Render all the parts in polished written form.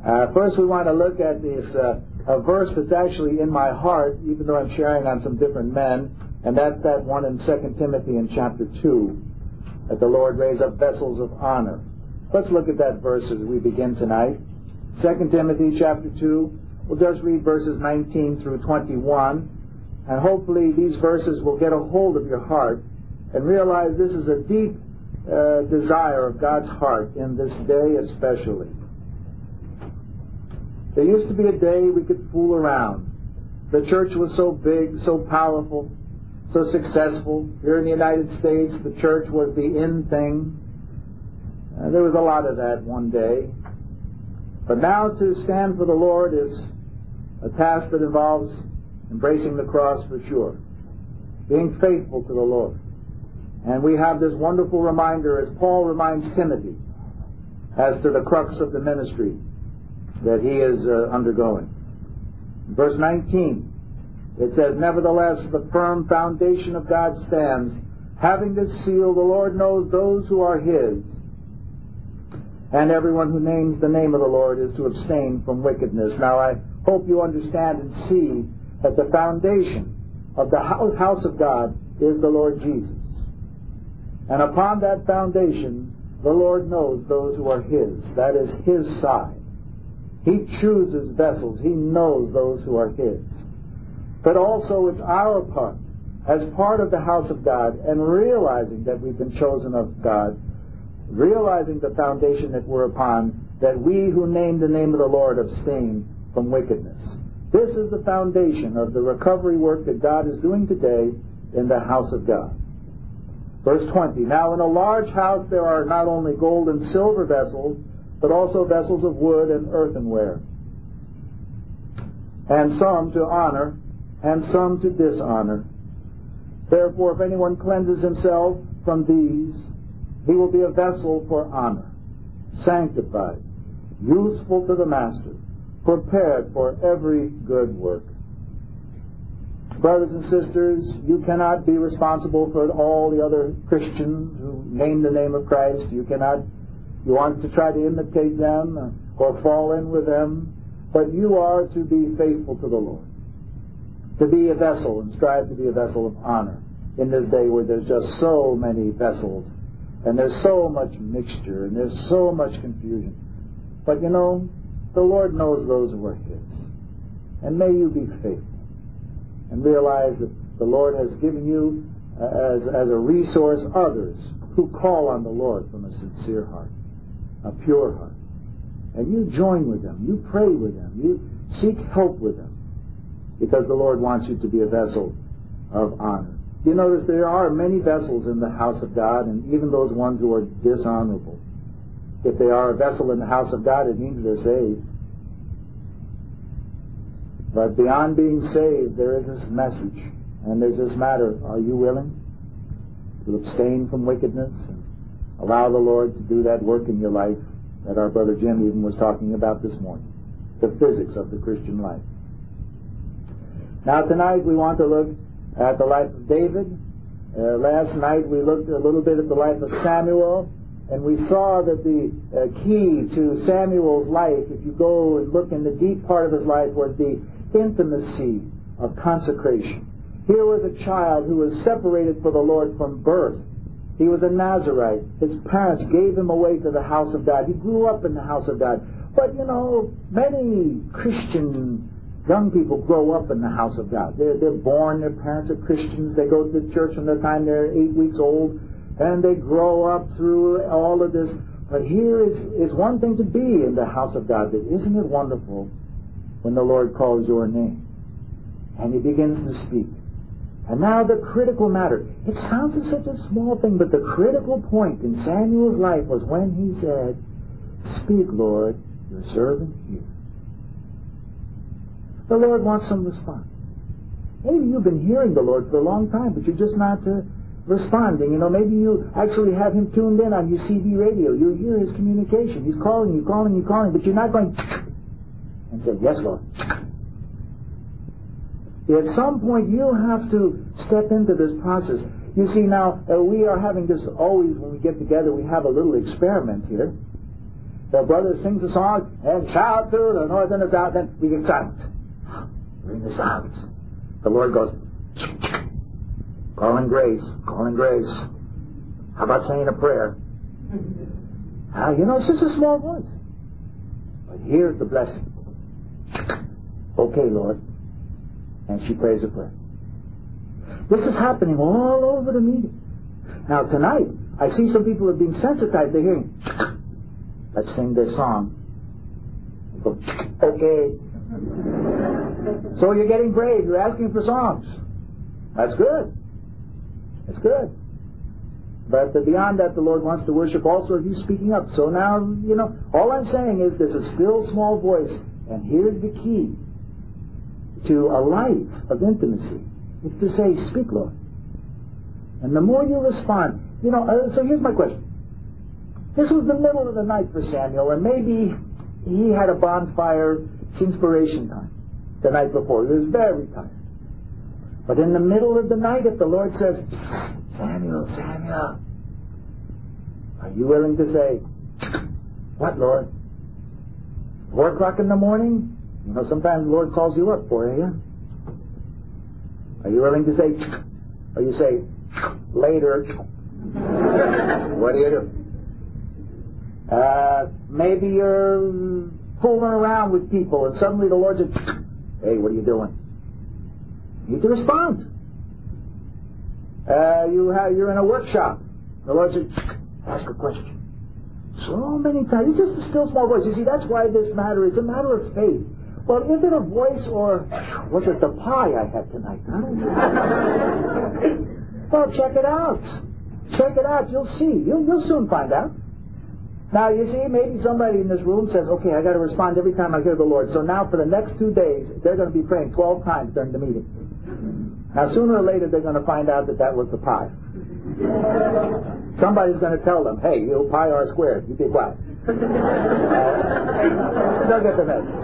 First we want to look at this a verse that's actually in my heart, even though I'm sharing on some different men, and that's that one in 2 Timothy in chapter 2, that the Lord raise up vessels of honor. Let's look at that verse as we begin tonight. 2 Timothy chapter 2, we'll just read verses 19 through 21, and hopefully these verses will get a hold of your heart and realize this is a deep desire of God's heart in this day especially. There used to be a day we could fool around. The church was so big, so powerful, so successful. Here in the United States, the church was the in thing. There was a lot of that one day. But now to stand for the Lord is a task that involves embracing the cross for sure, being faithful to the Lord. And we have this wonderful reminder, as Paul reminds Timothy, as to the crux of the ministry that he is undergoing. In verse 19, it says, "Nevertheless, the firm foundation of God stands, having this seal, the Lord knows those who are His, and everyone who names the name of the Lord is to abstain from wickedness." Now I hope you understand and see that the foundation of the house of God is the Lord Jesus. And upon that foundation, the Lord knows those who are His. That is His side. He chooses vessels. He knows those who are His. But also it's our part, as part of the house of God, and realizing that we've been chosen of God, realizing the foundation that we're upon, that we who name the name of the Lord abstain from wickedness. This is the foundation of the recovery work that God is doing today in the house of God. Verse 20, "Now in a large house there are not only gold and silver vessels, but also vessels of wood and earthenware, and some to honor, and some to dishonor. Therefore, if anyone cleanses himself from these, he will be a vessel for honor, sanctified, useful to the master, prepared for every good work." Brothers and sisters, you cannot be responsible for all the other Christians who name the name of Christ. You want to try to imitate them or fall in with them, but you are to be faithful to the Lord, to be a vessel and strive to be a vessel of honor in this day where there's just so many vessels and there's so much mixture and there's so much confusion. But you know, the Lord knows those who are His. And may you be faithful and realize that the Lord has given you as a resource others who call on the Lord from a sincere heart, a pure heart. And you join with them, you pray with them, you seek help with them, because the Lord wants you to be a vessel of honor. You notice there are many vessels in the house of God, and even those ones who are dishonorable. If they are a vessel in the house of God, it means they're saved. But beyond being saved, there is this message, and there's this matter: are you willing to abstain from wickedness and allow the Lord to do that work in your life that our brother Jim even was talking about this morning, the physics of the Christian life? Now tonight we want to look at the life of David. Last night we looked a little bit at the life of Samuel, and we saw that the key to Samuel's life, if you go and look in the deep part of his life, was the intimacy of consecration. Here was a child who was separated for the Lord from birth. He was a Nazirite. His parents gave him away to the house of God. He grew up in the house of God. But you know, many Christian young people grow up in the house of God. They're born, their parents are Christians, they go to the church from the time they're 8 weeks old, and they grow up through all of this. But here is one thing to be in the house of God, but isn't it wonderful when the Lord calls your name and He begins to speak? And now the critical matter. It sounds like such a small thing, but the critical point in Samuel's life was when he said, "Speak, Lord, your servant hears." The Lord wants some response. Maybe you've been hearing the Lord for a long time, but you're just not responding. You know, maybe you actually have Him tuned in on your CD radio. You hear His communication. He's calling you, but you're not going and say, "Yes, Lord." At some point you have to step into this process. You see, now we are having this always when we get together. We have a little experiment here. The brother sings a song and shout through the north and the south, then we get silent. We're in the silence. The Lord goes, calling grace, calling grace. How about saying a prayer? It's just a small voice. But here's the blessing. Okay, Lord. And she prays a prayer. This is happening all over the meeting. Now tonight, I see some people are being sensitized. They're hearing, let's sing this song. Go, okay. So you're getting brave. You're asking for songs. That's good. That's good. But beyond that, the Lord wants to worship also of you speaking up. So now, all I'm saying is there's a still small voice, and here's the key to a life of intimacy. It's to say, speak, Lord. And the more you respond, so here's my question. This was the middle of the night for Samuel, and maybe he had a bonfire inspiration time the night before. He was very tired. But in the middle of the night, if the Lord says, Samuel, Samuel, are you willing to say, what, Lord? 4 o'clock in the morning? Sometimes the Lord calls you up 4 a.m. Are you willing to say, or you say, later? What do you do? Maybe you're fooling around with people and suddenly the Lord says, hey, what are you doing? You need to respond. You're in a workshop. The Lord says, ask a question. So many times, it's just a still small voice. You see, that's why this matter is a matter of faith. Well, is it a voice or was it the pie I had tonight? I don't know. Well, check it out. Check it out. You'll see. You'll soon find out. Now, you see, maybe somebody in this room says, okay, I got to respond every time I hear the Lord. So now for the next 2 days, they're going to be praying 12 times during the meeting. Now, sooner or later, they're going to find out that was the pie. Somebody's going to tell them, hey, you pi r squared, you be quiet. They'll get the message.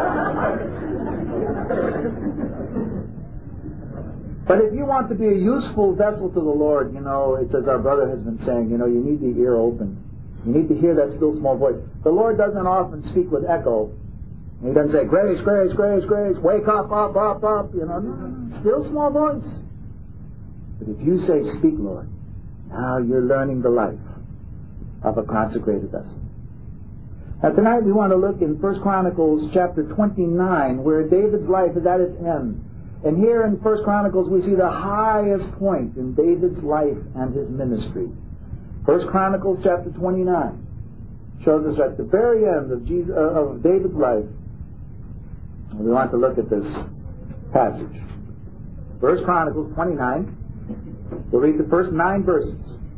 But if you want to be a useful vessel to the Lord, it's as our brother has been saying, you need the ear open. You need to hear that still small voice. The Lord doesn't often speak with echo. He doesn't say, grace, grace, grace, grace, wake up, up, up, up. Still small voice. But if you say, speak, Lord, now you're learning the life of a consecrated vessel. Now tonight we want to look in 1 Chronicles chapter 29, where David's life is at its end. And here in 1 Chronicles we see the highest point in David's life and his ministry. 1 Chronicles chapter 29 shows us at the very end of David's life. We want to look at this passage. 1 Chronicles 29. We'll read the first 9 verses.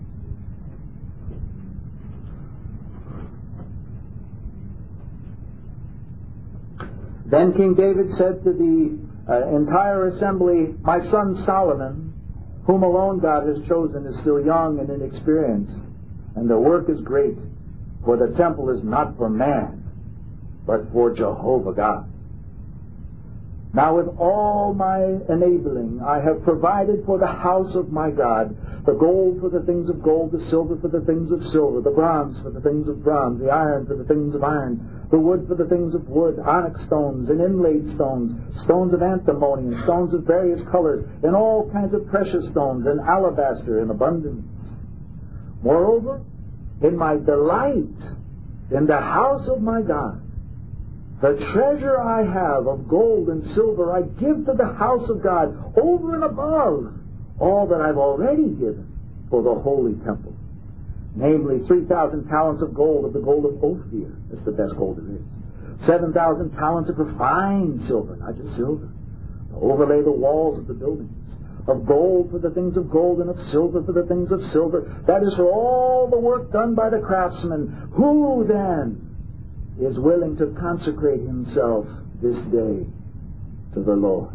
Then King David said to the entire assembly, my son Solomon, whom alone God has chosen, is still young and inexperienced, and the work is great, for the temple is not for man, but for Jehovah God. Now with all my enabling, I have provided for the house of my God, the gold for the things of gold, the silver for the things of silver, the bronze for the things of bronze, the iron for the things of iron, the wood for the things of wood, onyx stones and inlaid stones, stones of antimony and stones of various colors, and all kinds of precious stones, and alabaster in abundance. Moreover, in my delight in the house of my God, the treasure I have of gold and silver I give to the house of God over and above all that I've already given for the holy temple. Namely, 3,000 talents of gold, of the gold of Ophir. That's the best gold there is. 7,000 talents of refined silver, not just silver, to overlay the walls of the buildings. Of gold for the things of gold, and of silver for the things of silver. That is for all the work done by the craftsmen. Who then is willing to consecrate himself this day to the Lord?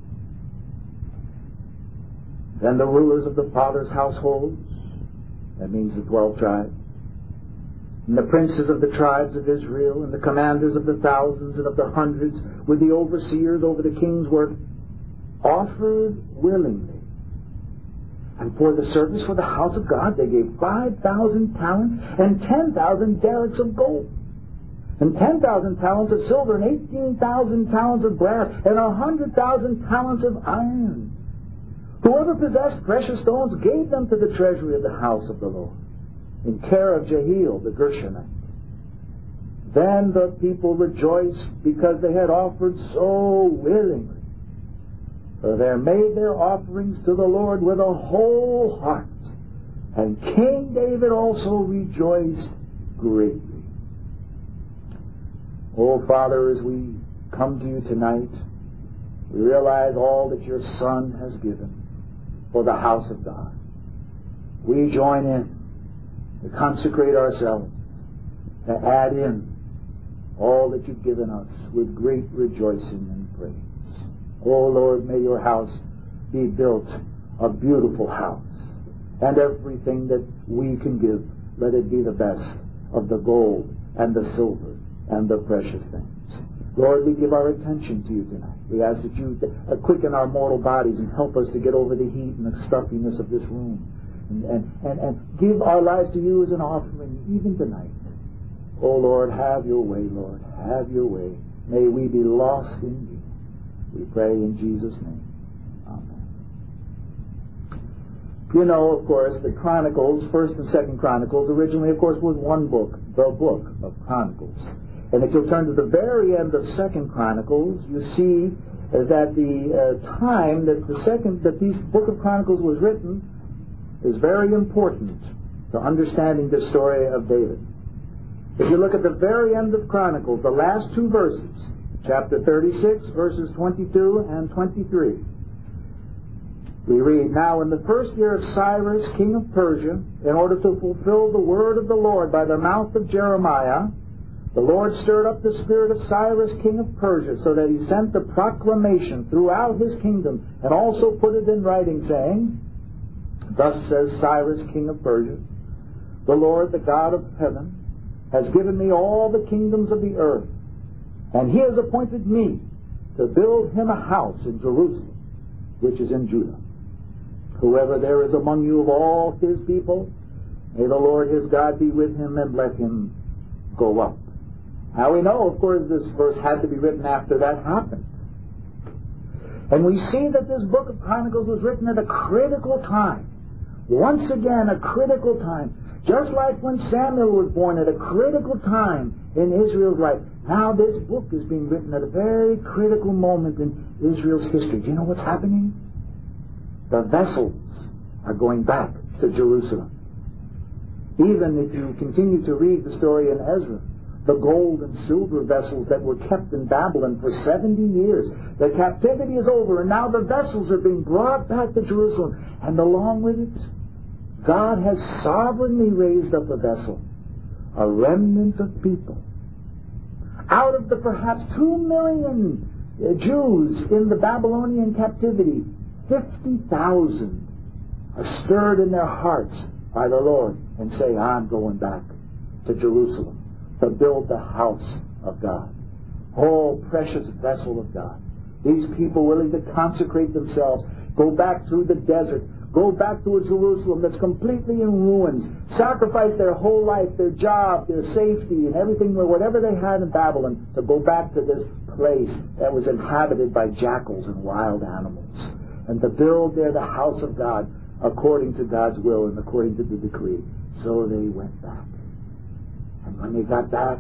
Then the rulers of the fathers' households, that means the 12 tribes, and the princes of the tribes of Israel, and the commanders of the thousands and of the hundreds, with the overseers over the king's work, offered willingly. And for the service for the house of God, they gave 5,000 talents and 10,000 derricks of gold. and 10,000 talents of silver, and 18,000 talents of brass, and 100,000 talents of iron. Whoever possessed precious stones gave them to the treasury of the house of the Lord, in care of Jehiel the Gershonite. Then the people rejoiced because they had offered so willingly. For they made their offerings to the Lord with a whole heart. And King David also rejoiced greatly. Oh, Father, as we come to you tonight, we realize all that your Son has given for the house of God. We join in to consecrate ourselves, to add in all that you've given us with great rejoicing and praise. Oh, Lord, may your house be built a beautiful house, and everything that we can give, let it be the best of the gold and the silver and the precious things. Lord, we give our attention to you tonight. We ask that you quicken our mortal bodies and help us to get over the heat and the stuffiness of this room, and give our lives to you as an offering even tonight. Oh, Lord, have your way, Lord. Have your way. May we be lost in you. We pray in Jesus' name. Amen. You know, of course, the Chronicles, 1st and 2nd Chronicles, originally, of course, was one book, the book of Chronicles. And if you'll turn to the very end of 2nd Chronicles, you see that the time that this book of Chronicles was written is very important to understanding the story of David. If you look at the very end of Chronicles, the last two verses, chapter 36, verses 22 and 23, we read, Now in the first year of Cyrus, king of Persia, in order to fulfill the word of the Lord by the mouth of Jeremiah, the Lord stirred up the spirit of Cyrus, king of Persia, so that he sent the proclamation throughout his kingdom, and also put it in writing, saying, Thus says Cyrus, king of Persia, the Lord, the God of heaven, has given me all the kingdoms of the earth, and he has appointed me to build him a house in Jerusalem, which is in Judah. Whoever there is among you of all his people, may the Lord his God be with him, and let him go up. Now we know, of course, this verse had to be written after that happened. And we see that this book of Chronicles was written at a critical time. Once again, a critical time. Just like when Samuel was born, at a critical time in Israel's life. Now this book is being written at a very critical moment in Israel's history. Do you know what's happening? The vessels are going back to Jerusalem. Even if you continue to read the story in Ezra, the gold and silver vessels that were kept in Babylon for 70 years, the captivity is over, and now the vessels are being brought back to Jerusalem. And along with it, God has sovereignly raised up a vessel, a remnant of people. Out of the perhaps 2 million Jews in the Babylonian captivity, 50,000 are stirred in their hearts by the Lord and say, I'm going back to Jerusalem to build the house of God. Oh, precious vessel of God. These people willing to consecrate themselves, go back through the desert, go back to a Jerusalem that's completely in ruins, sacrifice their whole life, their job, their safety, and everything, whatever they had in Babylon, to go back to this place that was inhabited by jackals and wild animals, and to build there the house of God according to God's will and according to the decree. So they went back. And when they got back,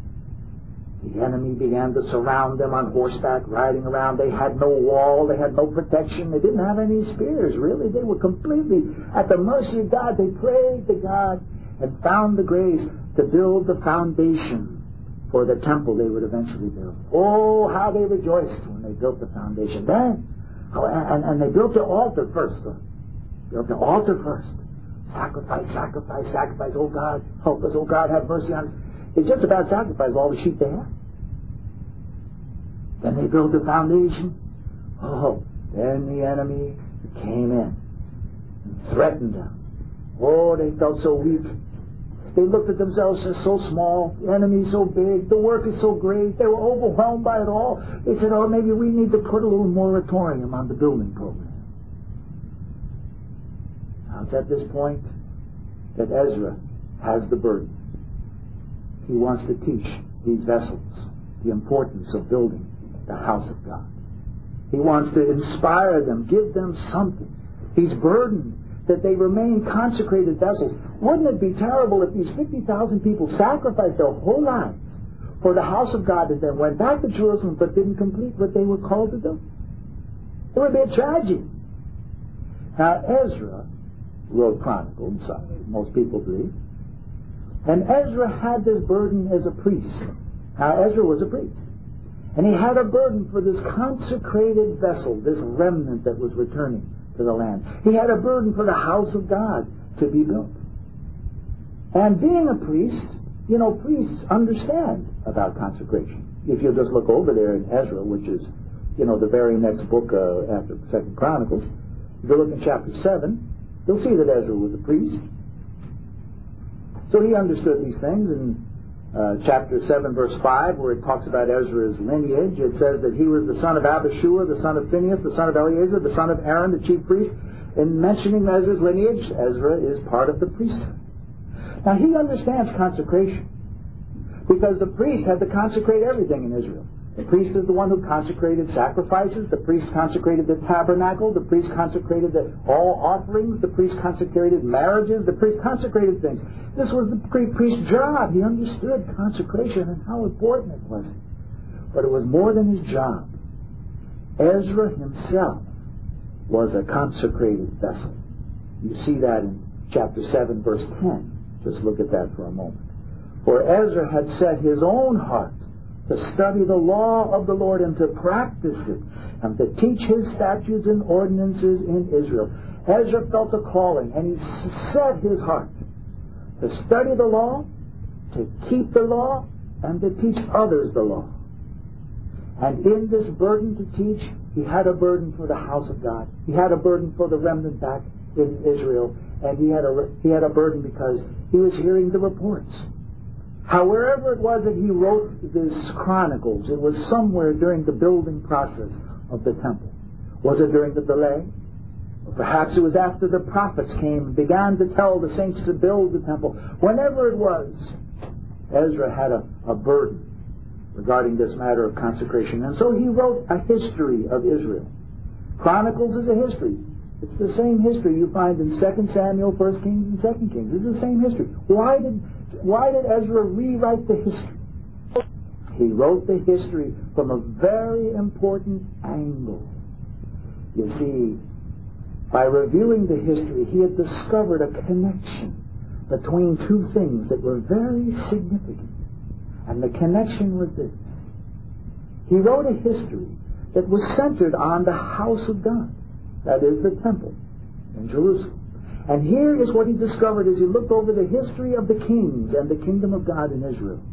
the enemy began to surround them on horseback, riding around. They had no wall. They had no protection. They didn't have any spears, really. They were completely at the mercy of God. They prayed to God and found the grace to build the foundation for the temple they would eventually build. Oh, how they rejoiced when they built the foundation. Then, and they built the altar first. Built the altar first. Sacrifice, sacrifice, sacrifice. Oh, God, help us. Oh, God, have mercy on us. It's just about sacrifice, all the sheep they had. Then they built the foundation. Oh, then the enemy came in and threatened them. Oh, they felt so weak. They looked at themselves as so small. The enemy so big. The work is so great. They were overwhelmed by it all. They said, oh, maybe we need to put a little moratorium on the building program. Now, it's at this point that Ezra has the burden. He wants to teach these vessels the importance of building the house of God. He wants to inspire them, give them something. He's burdened that they remain consecrated vessels. Wouldn't it be terrible if these 50,000 people sacrificed their whole lives for the house of God and then went back to Jerusalem but didn't complete what they were called to do? It would be a tragedy. Now, Ezra wrote Chronicles, most people believe. And Ezra had this burden as a priest. Now, Ezra was a priest. And he had a burden for this consecrated vessel, this remnant that was returning to the land. He had a burden for the house of God to be built. And being a priest, you know, priests understand about consecration. If you'll just look over there in Ezra, which is, you know, the very next book after 2 Chronicles, if you look in chapter 7, you'll see that Ezra was a priest. So he understood these things. In chapter 7, verse 5, where it talks about Ezra's lineage, it says that he was the son of Abishua, the son of Phinehas, the son of Eleazar, the son of Aaron, the chief priest. In mentioning Ezra's lineage, Ezra is part of the priesthood. Now, he understands consecration because the priest had to consecrate everything in Israel. The priest is the one who consecrated sacrifices. The priest consecrated the tabernacle. The priest consecrated all offerings. The priest consecrated marriages. The priest consecrated things. This was the priest's job. He understood consecration and how important it was. But it was more than his job. Ezra himself was a consecrated vessel. You see that in chapter 7, verse 10. Just look at that for a moment. For Ezra had set his own heart to study the law of the Lord and to practice it, and to teach his statutes and ordinances in Israel. Ezra felt a calling, and he set his heart to study the law, to keep the law, and to teach others the law. And in this burden to teach, he had a burden for the house of God. He had a burden for the remnant back in Israel, and he had a burden because he was hearing the reports. However it was that he wrote this Chronicles, it was somewhere during the building process of the temple. Was it during the delay? Or perhaps it was after the prophets came and began to tell the saints to build the temple. Whenever it was, Ezra had a burden regarding this matter of consecration. And so he wrote a history of Israel. Chronicles is a history. It's the same history you find in 2 Samuel, 1 Kings, and 2 Kings. It's the same history. Why did Ezra rewrite the history? He wrote the history from a very important angle. You see, by reviewing the history, he had discovered a connection between two things that were very significant. And the connection was this. He wrote a history that was centered on the house of God. That is the temple in Jerusalem. And here is what he discovered as he looked over the history of the kings and the kingdom of God in Israel.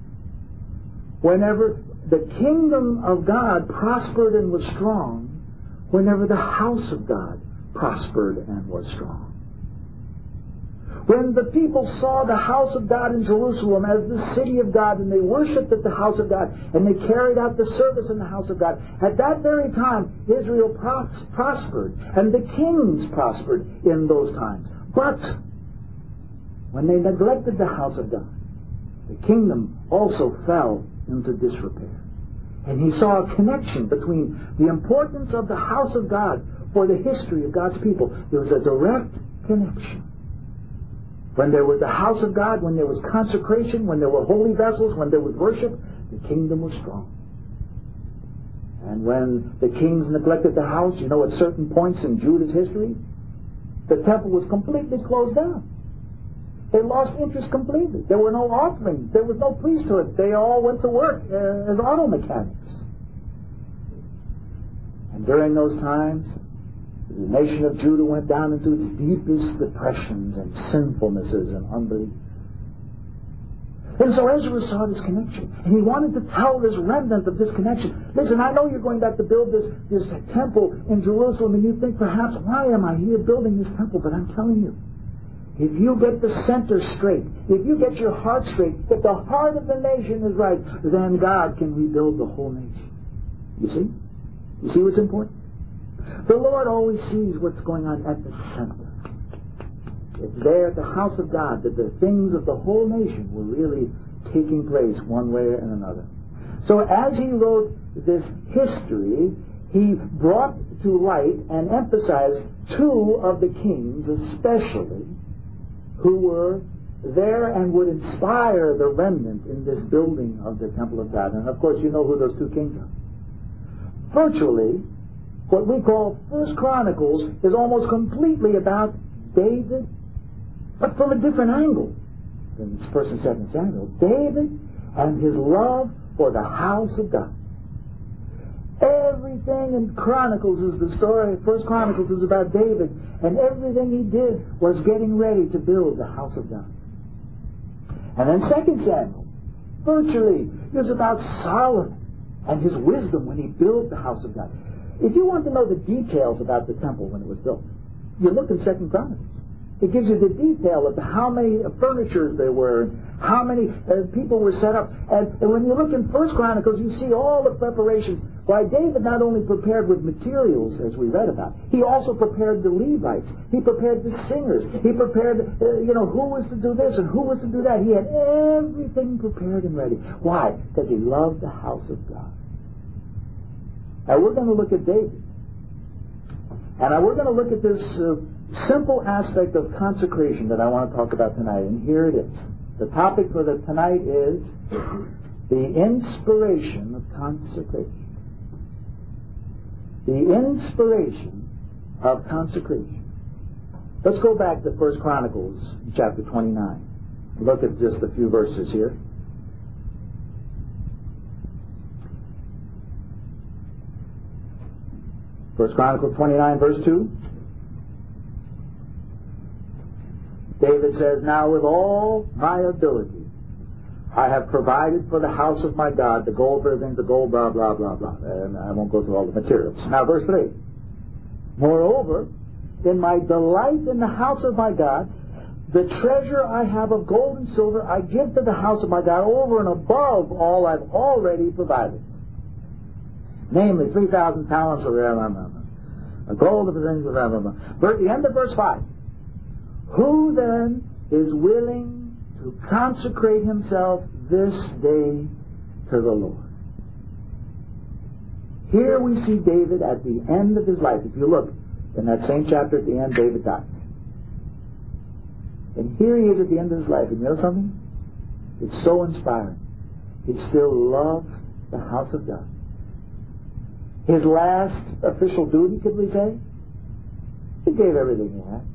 Whenever the kingdom of God prospered and was strong, whenever the house of God prospered and was strong. When the people saw the house of God in Jerusalem as the city of God, and they worshipped at the house of God, and they carried out the service in the house of God, at that very time Israel prospered, and the kings prospered in those times. But when they neglected the house of God, the kingdom also fell into disrepair. And he saw a connection between the importance of the house of God for the history of God's people. There was a direct connection. When there was the house of God, when there was consecration, when there were holy vessels, when there was worship, the kingdom was strong. And when the kings neglected the house, you know, at certain points in Judah's history, the temple was completely closed down. They lost interest completely. There were no offerings. There was no priesthood. They all went to work as auto mechanics. And during those times, the nation of Judah went down into its deepest depressions and sinfulnesses and unbelief. And so Ezra saw this connection, and he wanted to tell this remnant of this connection. Listen, I know you're going back to build this temple in Jerusalem, and you think perhaps, why am I here building this temple? But I'm telling you, if you get the center straight, if you get your heart straight, if the heart of the nation is right, then God can rebuild the whole nation. You see? You see what's important? The Lord always sees what's going on at the center. It's there at the house of God that the things of the whole nation will really taking place one way and another. So as he wrote this history, he brought to light and emphasized two of the kings especially who were there and would inspire the remnant in this building of the temple of God. And of course you know who those two kings are. Virtually, what we call First Chronicles is almost completely about David, but from a different angle than First and Second Samuel. David and his love for the house of God. Everything in Chronicles is the story. First Chronicles is about David, and everything he did was getting ready to build the house of God. And then Second Samuel, virtually, is about Solomon and his wisdom when he built the house of God. If you want to know the details about the temple when it was built, you look in Second Chronicles. It gives you the detail of how many furnitures there were, how many people were set up. And when you look in First Chronicles, you see all the preparations. Why, David not only prepared with materials, as we read about, he also prepared the Levites. He prepared the singers. He prepared, who was to do this and who was to do that. He had everything prepared and ready. Why? Because he loved the house of God. Now, we're going to look at David. And we're going to look at this simple aspect of consecration that I want to talk about tonight. And here it is. The topic for tonight is the inspiration of consecration. The inspiration of consecration. Let's go back to 1 Chronicles chapter 29. Look at just a few verses here. First Chronicles 29, verse 2. David says, "Now with all my ability, I have provided for the house of my God, the gold ribbons, the gold blah, blah, blah, blah." And I won't go through all the materials. Now, verse 3. "Moreover, in my delight in the house of my God, the treasure I have of gold and silver I give to the house of my God over and above all I've already provided. Namely, 3,000 talents of a gold of the things of But at the end of verse 5, who then is willing to consecrate himself this day to the Lord?" Here we see David at the end of his life. If you look in that same chapter at the end, David dies. And here he is at the end of his life. And you know something? It's so inspiring. He still loved the house of God. His last official duty, could we say? He gave everything he had.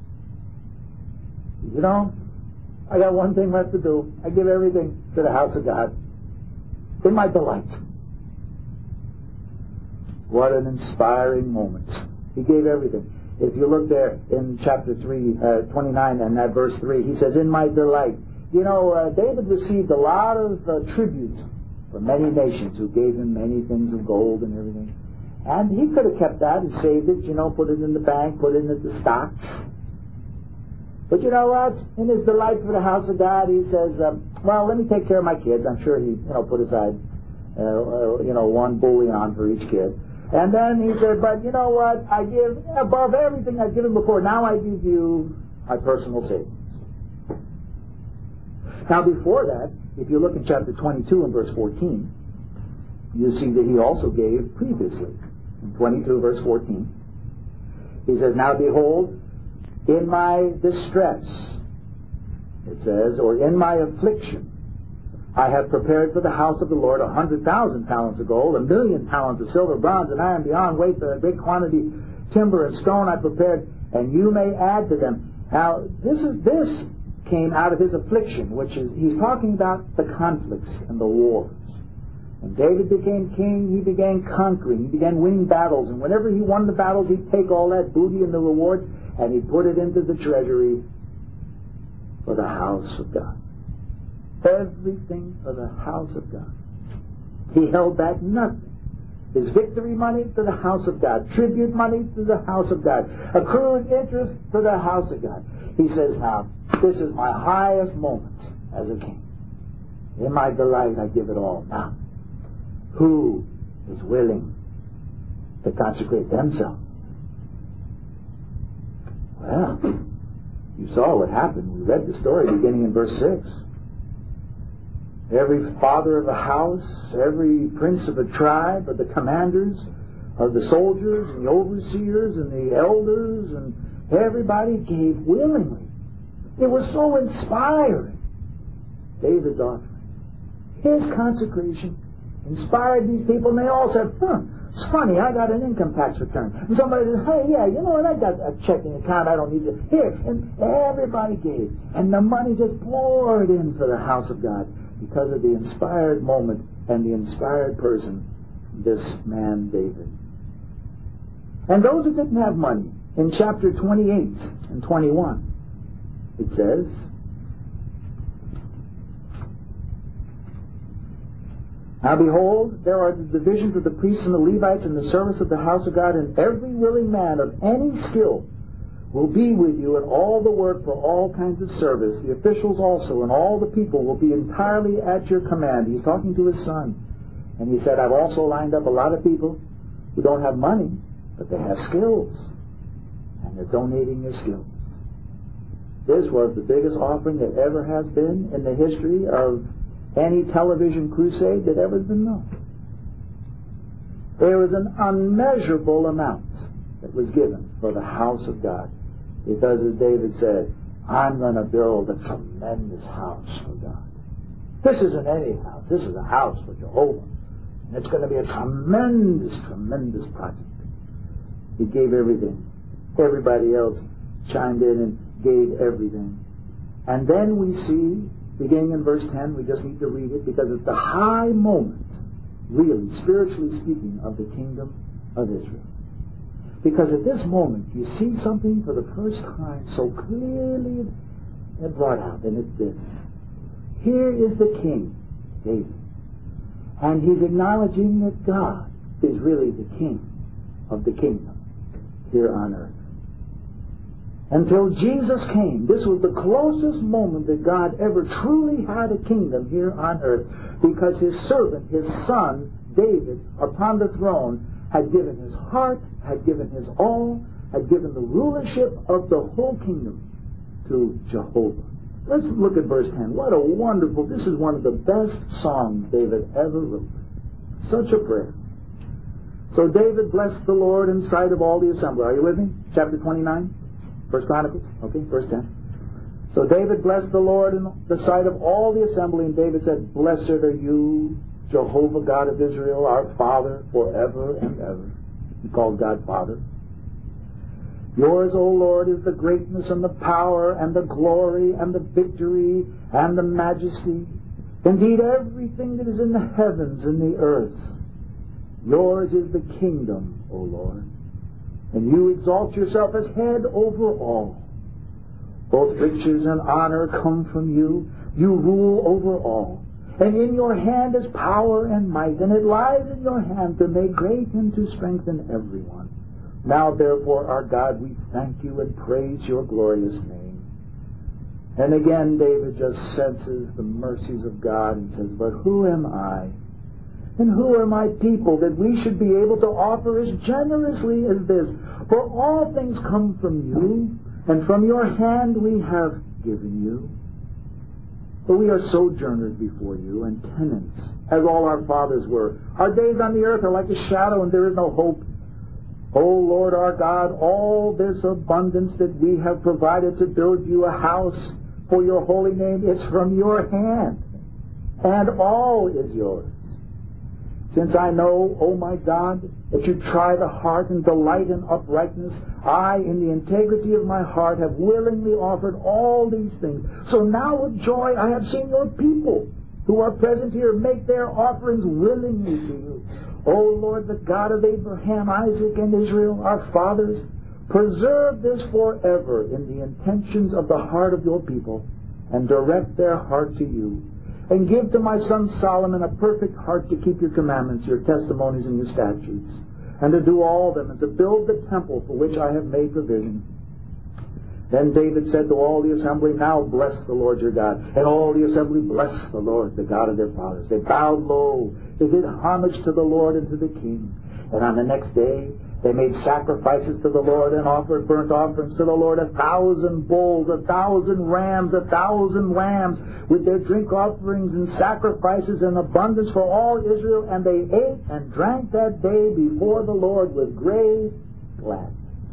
I got one thing left to do. I give everything to the house of God in my delight. What an inspiring moment. He gave everything. If you look there in chapter 29 and that verse 3, he says, "In my delight." David received a lot of tribute from many nations who gave him many things of gold and everything. And he could have kept that and saved it, put it in the bank, put it in the stocks. But you know what? In his delight for the house of God, he says, let me take care of my kids. I'm sure he, put aside, one bullion for each kid. And then he said, but you know what? I give above everything I've given before. Now I give you my personal savings. Now before that, if you look in chapter 22 and verse 14, you see that he also gave previously. In 22 verse 14, he says, "Now behold, in my distress," it says, or in my affliction, "I have prepared for the house of the Lord 100,000 talents of gold, 1,000,000 talents of silver, bronze, and iron beyond weight, a great quantity timber and stone I prepared, and you may add to them." Now, this came out of his affliction, which is, he's talking about the conflicts and the wars. When David became king, he began conquering, he began winning battles, and whenever he won the battles, he'd take all that booty and the reward, and he'd put it into the treasury for the house of God. Everything for the house of God. He held back nothing. His victory money to the house of God, tribute money to the house of God, accrued interest to the house of God. He says, "Now, this is my highest moment as a king. In my delight, I give it all. Now, who is willing to consecrate themselves?" Well, you saw what happened. We read the story beginning in verse 6. every father of a house, every prince of a tribe, of the commanders, of the soldiers, and the overseers, and the elders, and everybody gave willingly. It was so inspiring. David's offering, his consecration, inspired these people, and they all said, it's funny, I got an income tax return. And somebody says, hey, yeah, you know what, I got a checking account, I don't need it. Here, and everybody gave. And the money just poured in for the house of God because of the inspired moment and the inspired person, this man David. And those who didn't have money, in chapter 28 and 21, it says, now behold, there are the divisions of the priests and the Levites in the service of the house of God, and every willing man of any skill will be with you in all the work for all kinds of service. The officials also and all the people will be entirely at your command. He's talking to his son. And he said, I've also lined up a lot of people who don't have money, but they have skills. And they're donating their skills. This was the biggest offering that ever has been in the history of any television crusade that ever has been known. There was an unmeasurable amount that was given for the house of God. Because as David said, I'm going to build a tremendous house for God. This isn't any house. This is a house for Jehovah. And it's going to be a tremendous, tremendous project. He gave everything. Everybody else chimed in and gave everything. And then we see, beginning in verse 10, we just need to read it because it's the high moment, really, spiritually speaking, of the kingdom of Israel. Because at this moment, you see something for the first time so clearly brought out, and it's this. Here is the king, David, and he's acknowledging that God is really the king of the kingdom here on earth. Until Jesus came, this was the closest moment that God ever truly had a kingdom here on earth, because his servant, his son, David, upon the throne, had given his heart, had given his all, had given the rulership of the whole kingdom to Jehovah. Let's look at verse 10. What a wonderful, this is one of the best songs David ever wrote. Such a prayer. So David blessed the Lord in sight of all the assembly. Are you with me? Chapter 29, First Chronicles. Okay, verse 10. So David blessed the Lord in the sight of all the assembly, and David said, Blessed are you, Jehovah God of Israel, our Father, forever and ever. He called God Father. Yours, O Lord, is the greatness and the power and the glory and the victory and the majesty. Indeed, everything that is in the heavens and the earth. Yours is the kingdom, O Lord, and you exalt yourself as head over all. Both riches and honor come from you. You rule over all. And in your hand is power and might, and it lies in your hand to make great and to strengthen everyone. Now, therefore, our God, we thank you and praise your glorious name. And again, David just senses the mercies of God and says, But who am I? And who are my people that we should be able to offer as generously as this? For all things come from you, and from your hand we have given you. For we are sojourners before you, and tenants, as all our fathers were. Our days on the earth are like a shadow, and there is no hope. O Lord our God, all this abundance that we have provided to build you a house for your holy name, it's from your hand, and all is yours. Since I know, O my God, that you try the heart and delight in uprightness, I, in the integrity of my heart, have willingly offered all these things. So now with joy I have seen your people who are present here make their offerings willingly to you. O Lord, the God of Abraham, Isaac, and Israel, our fathers, preserve this forever in the intentions of the heart of your people, and direct their heart to you. And give to my son Solomon a perfect heart to keep your commandments, your testimonies, and your statutes, and to do all them, and to build the temple for which I have made provision. Then David said to all the assembly, "Now bless the Lord your God." And all the assembly blessed the Lord, the God of their fathers. They bowed low. They did homage to the Lord and to the king. And on the next day, they made sacrifices to the Lord and offered burnt offerings to the Lord, 1,000 bulls, 1,000 rams, 1,000 lambs, with their drink offerings and sacrifices in abundance for all Israel. And they ate and drank that day before the Lord with great gladness.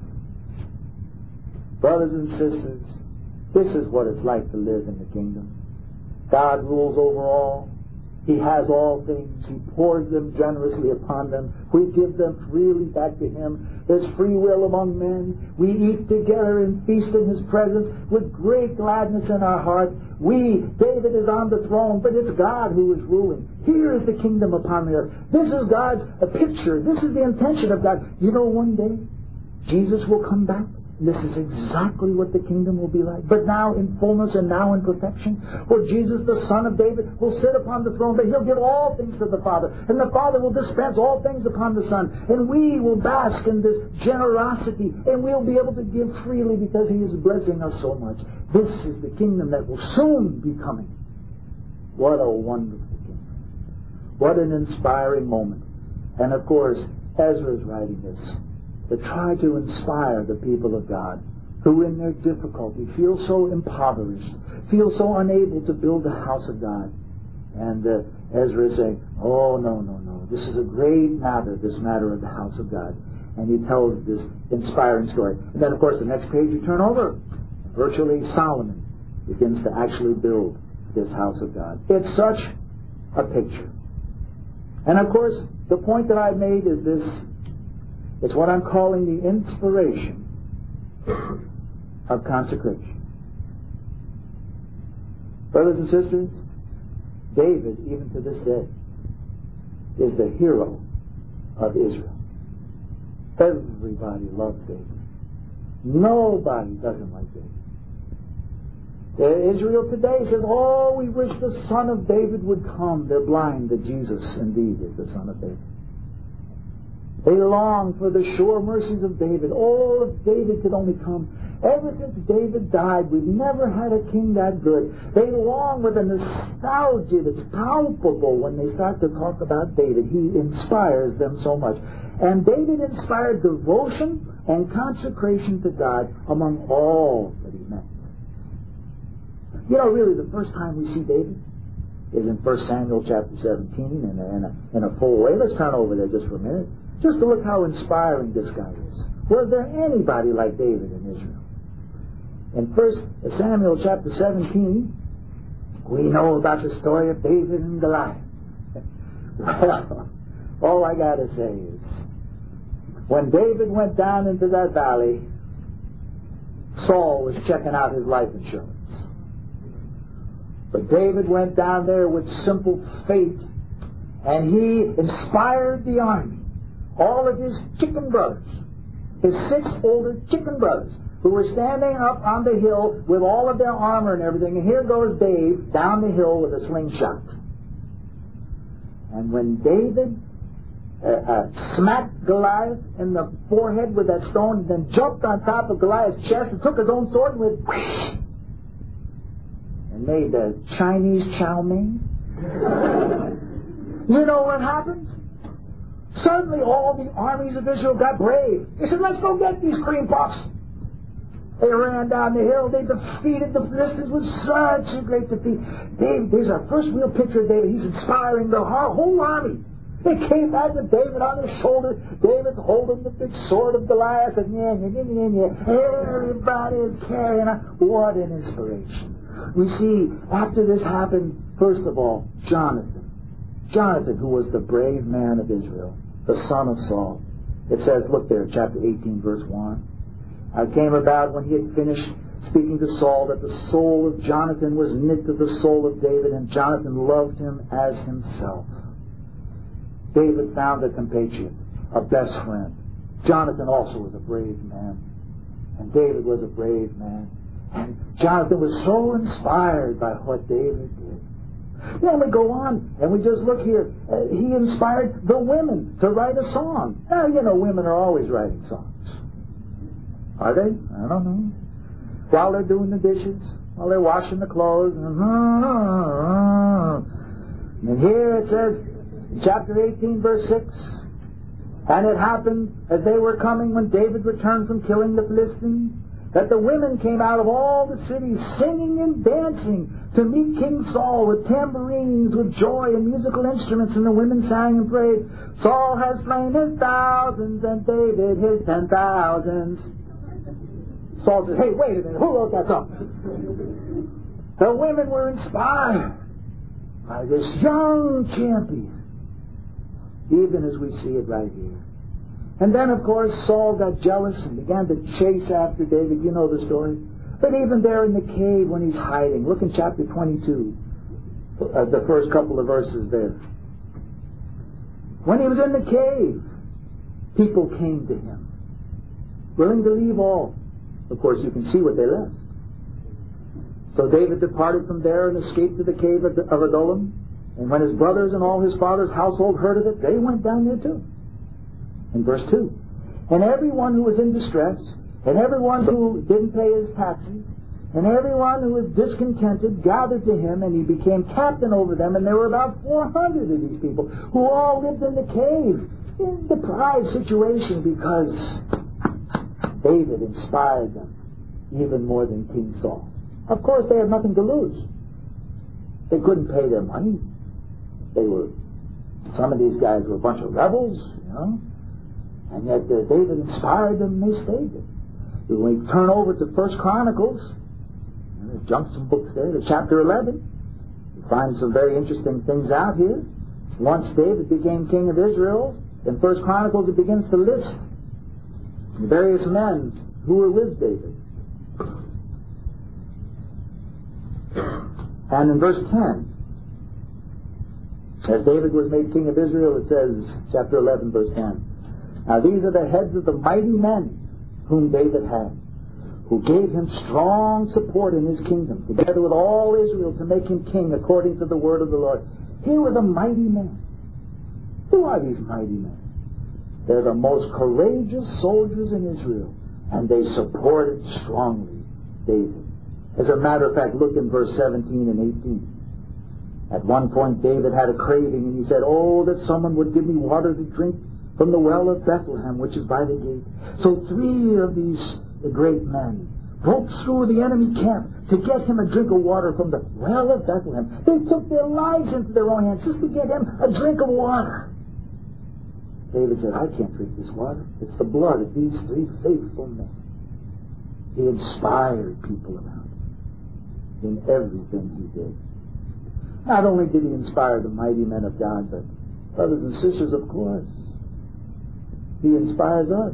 Brothers and sisters, this is what it's like to live in the kingdom. God rules over all. He has all things. He pours them generously upon them. We give them freely back to Him. There's free will among men. We eat together and feast in His presence with great gladness in our hearts. David is on the throne, but it's God who is ruling. Here is the kingdom upon the earth. This is God's picture. This is the intention of God. You know, one day, Jesus will come back. This is exactly what the kingdom will be like. But now in fullness and now in perfection. For Jesus, the Son of David, will sit upon the throne, but He'll give all things to the Father. And the Father will dispense all things upon the Son. And we will bask in this generosity. And we'll be able to give freely because He is blessing us so much. This is the kingdom that will soon be coming. What a wonderful kingdom. What an inspiring moment. And of course, Ezra is writing this to try to inspire the people of God who in their difficulty feel so impoverished, feel so unable to build the house of God. And Ezra is saying, "Oh, no. This is a great matter, this matter of the house of God." And he tells this inspiring story. And then, of course, the next page you turn over, virtually Solomon begins to actually build this house of God. It's such a picture. And, of course, the point that I made is this. It's what I'm calling the inspiration of consecration. Brothers and sisters, David, even to this day, is the hero of Israel. Everybody loves David. Nobody doesn't like David. Israel today says, "Oh, we wish the Son of David would come." They're blind that Jesus indeed is the Son of David. They long for the sure mercies of David. Oh, if David could only come. Ever since David died, we've never had a king that good. They long with a nostalgia that's palpable when they start to talk about David. He inspires them so much. And David inspired devotion and consecration to God among all that he met. You know, really, the first time we see David is in 1 Samuel chapter 17 in a full way. Let's turn over there just for a minute. Just to look how inspiring this guy is. Was there anybody like David in Israel? In 1 Samuel chapter 17, we know about the story of David and Goliath. Well, all I got to say is, when David went down into that valley, Saul was checking out his life insurance. But David went down there with simple faith, and he inspired the army. All of his chicken brothers, his 6 older chicken brothers, who were standing up on the hill with all of their armor and everything, and here goes Dave down the hill with a slingshot. And when David smacked Goliath in the forehead with that stone, and then jumped on top of Goliath's chest and took his own sword and went whoosh, and made the Chinese chow mein. You know what happened? Suddenly all the armies of Israel got brave. They said, "Let's go get these cream puffs." They ran down the hill. They defeated the Philistines with such a great defeat. There's our first real picture of David. He's inspiring the whole army. They came back with David on his shoulder. David's holding the big sword of Goliath, and everybody is carrying on. What an inspiration. We see, after this happened, first of all, Jonathan, who was the brave man of Israel, the son of Saul. It says, look there, chapter 18, verse 1. It came about when he had finished speaking to Saul that the soul of Jonathan was knit to the soul of David, and Jonathan loved him as himself. David found a compatriot, a best friend. Jonathan also was a brave man, and David was a brave man. And Jonathan was so inspired by what David did. Then we go on, and we just look here. He inspired the women to write a song. Now, you know, women are always writing songs. Are they? I don't know. while they're doing the dishes, while they're washing the clothes. And here it says, in chapter 18, verse 6, and it happened as they were coming when David returned from killing the Philistines, that the women came out of all the cities singing and dancing to meet King Saul with tambourines, with joy and musical instruments, and the women sang and prayed, Saul has slain his thousands and David his 10,000s. Saul says, hey, wait a minute, who wrote that song? The women were inspired by this young champion, even as we see it right here. And then, of course, Saul got jealous and began to chase after David. You know the story. But even there in the cave when he's hiding, look in chapter 22, the first couple of verses there. When he was in the cave, people came to him, willing to leave all. Of course, you can see what they left. So David departed from there and escaped to the cave of Adullam. And when his brothers and all his father's household heard of it, they went down there too. In verse 2. And everyone who was in distress, and everyone who didn't pay his taxes, and everyone who was discontented gathered to him, and he became captain over them. And there were about 400 of these people who all lived in the cave in a deprived situation because David inspired them even more than King Saul. Of course, they had nothing to lose. They couldn't pay their money. Some of these guys were a bunch of rebels, you know. And yet David inspired them and they stayed there. When we turn over to 1 Chronicles, there's jump some books there, to chapter 11, you find some very interesting things out here. Once David became king of Israel, in 1 Chronicles it begins to list the various men who were with David. And in verse 10, as David was made king of Israel, it says, chapter 11, verse 10, now these are the heads of the mighty men whom David had, who gave him strong support in his kingdom, together with all Israel, to make him king according to the word of the Lord. Here were the mighty men. Who are these mighty men? They're the most courageous soldiers in Israel, and they supported strongly David. As a matter of fact, look in verse 17 and 18. At one point David had a craving, and he said, oh, that someone would give me water to drink from the well of Bethlehem, which is by the gate. So 3 of these great men broke through the enemy camp to get him a drink of water from the well of Bethlehem. They took their lives into their own hands just to get him a drink of water. David said, I can't drink this water. It's the blood of these 3 faithful men. He inspired people around him in everything he did. Not only did he inspire the mighty men of God, but brothers and sisters, of course, he inspires us.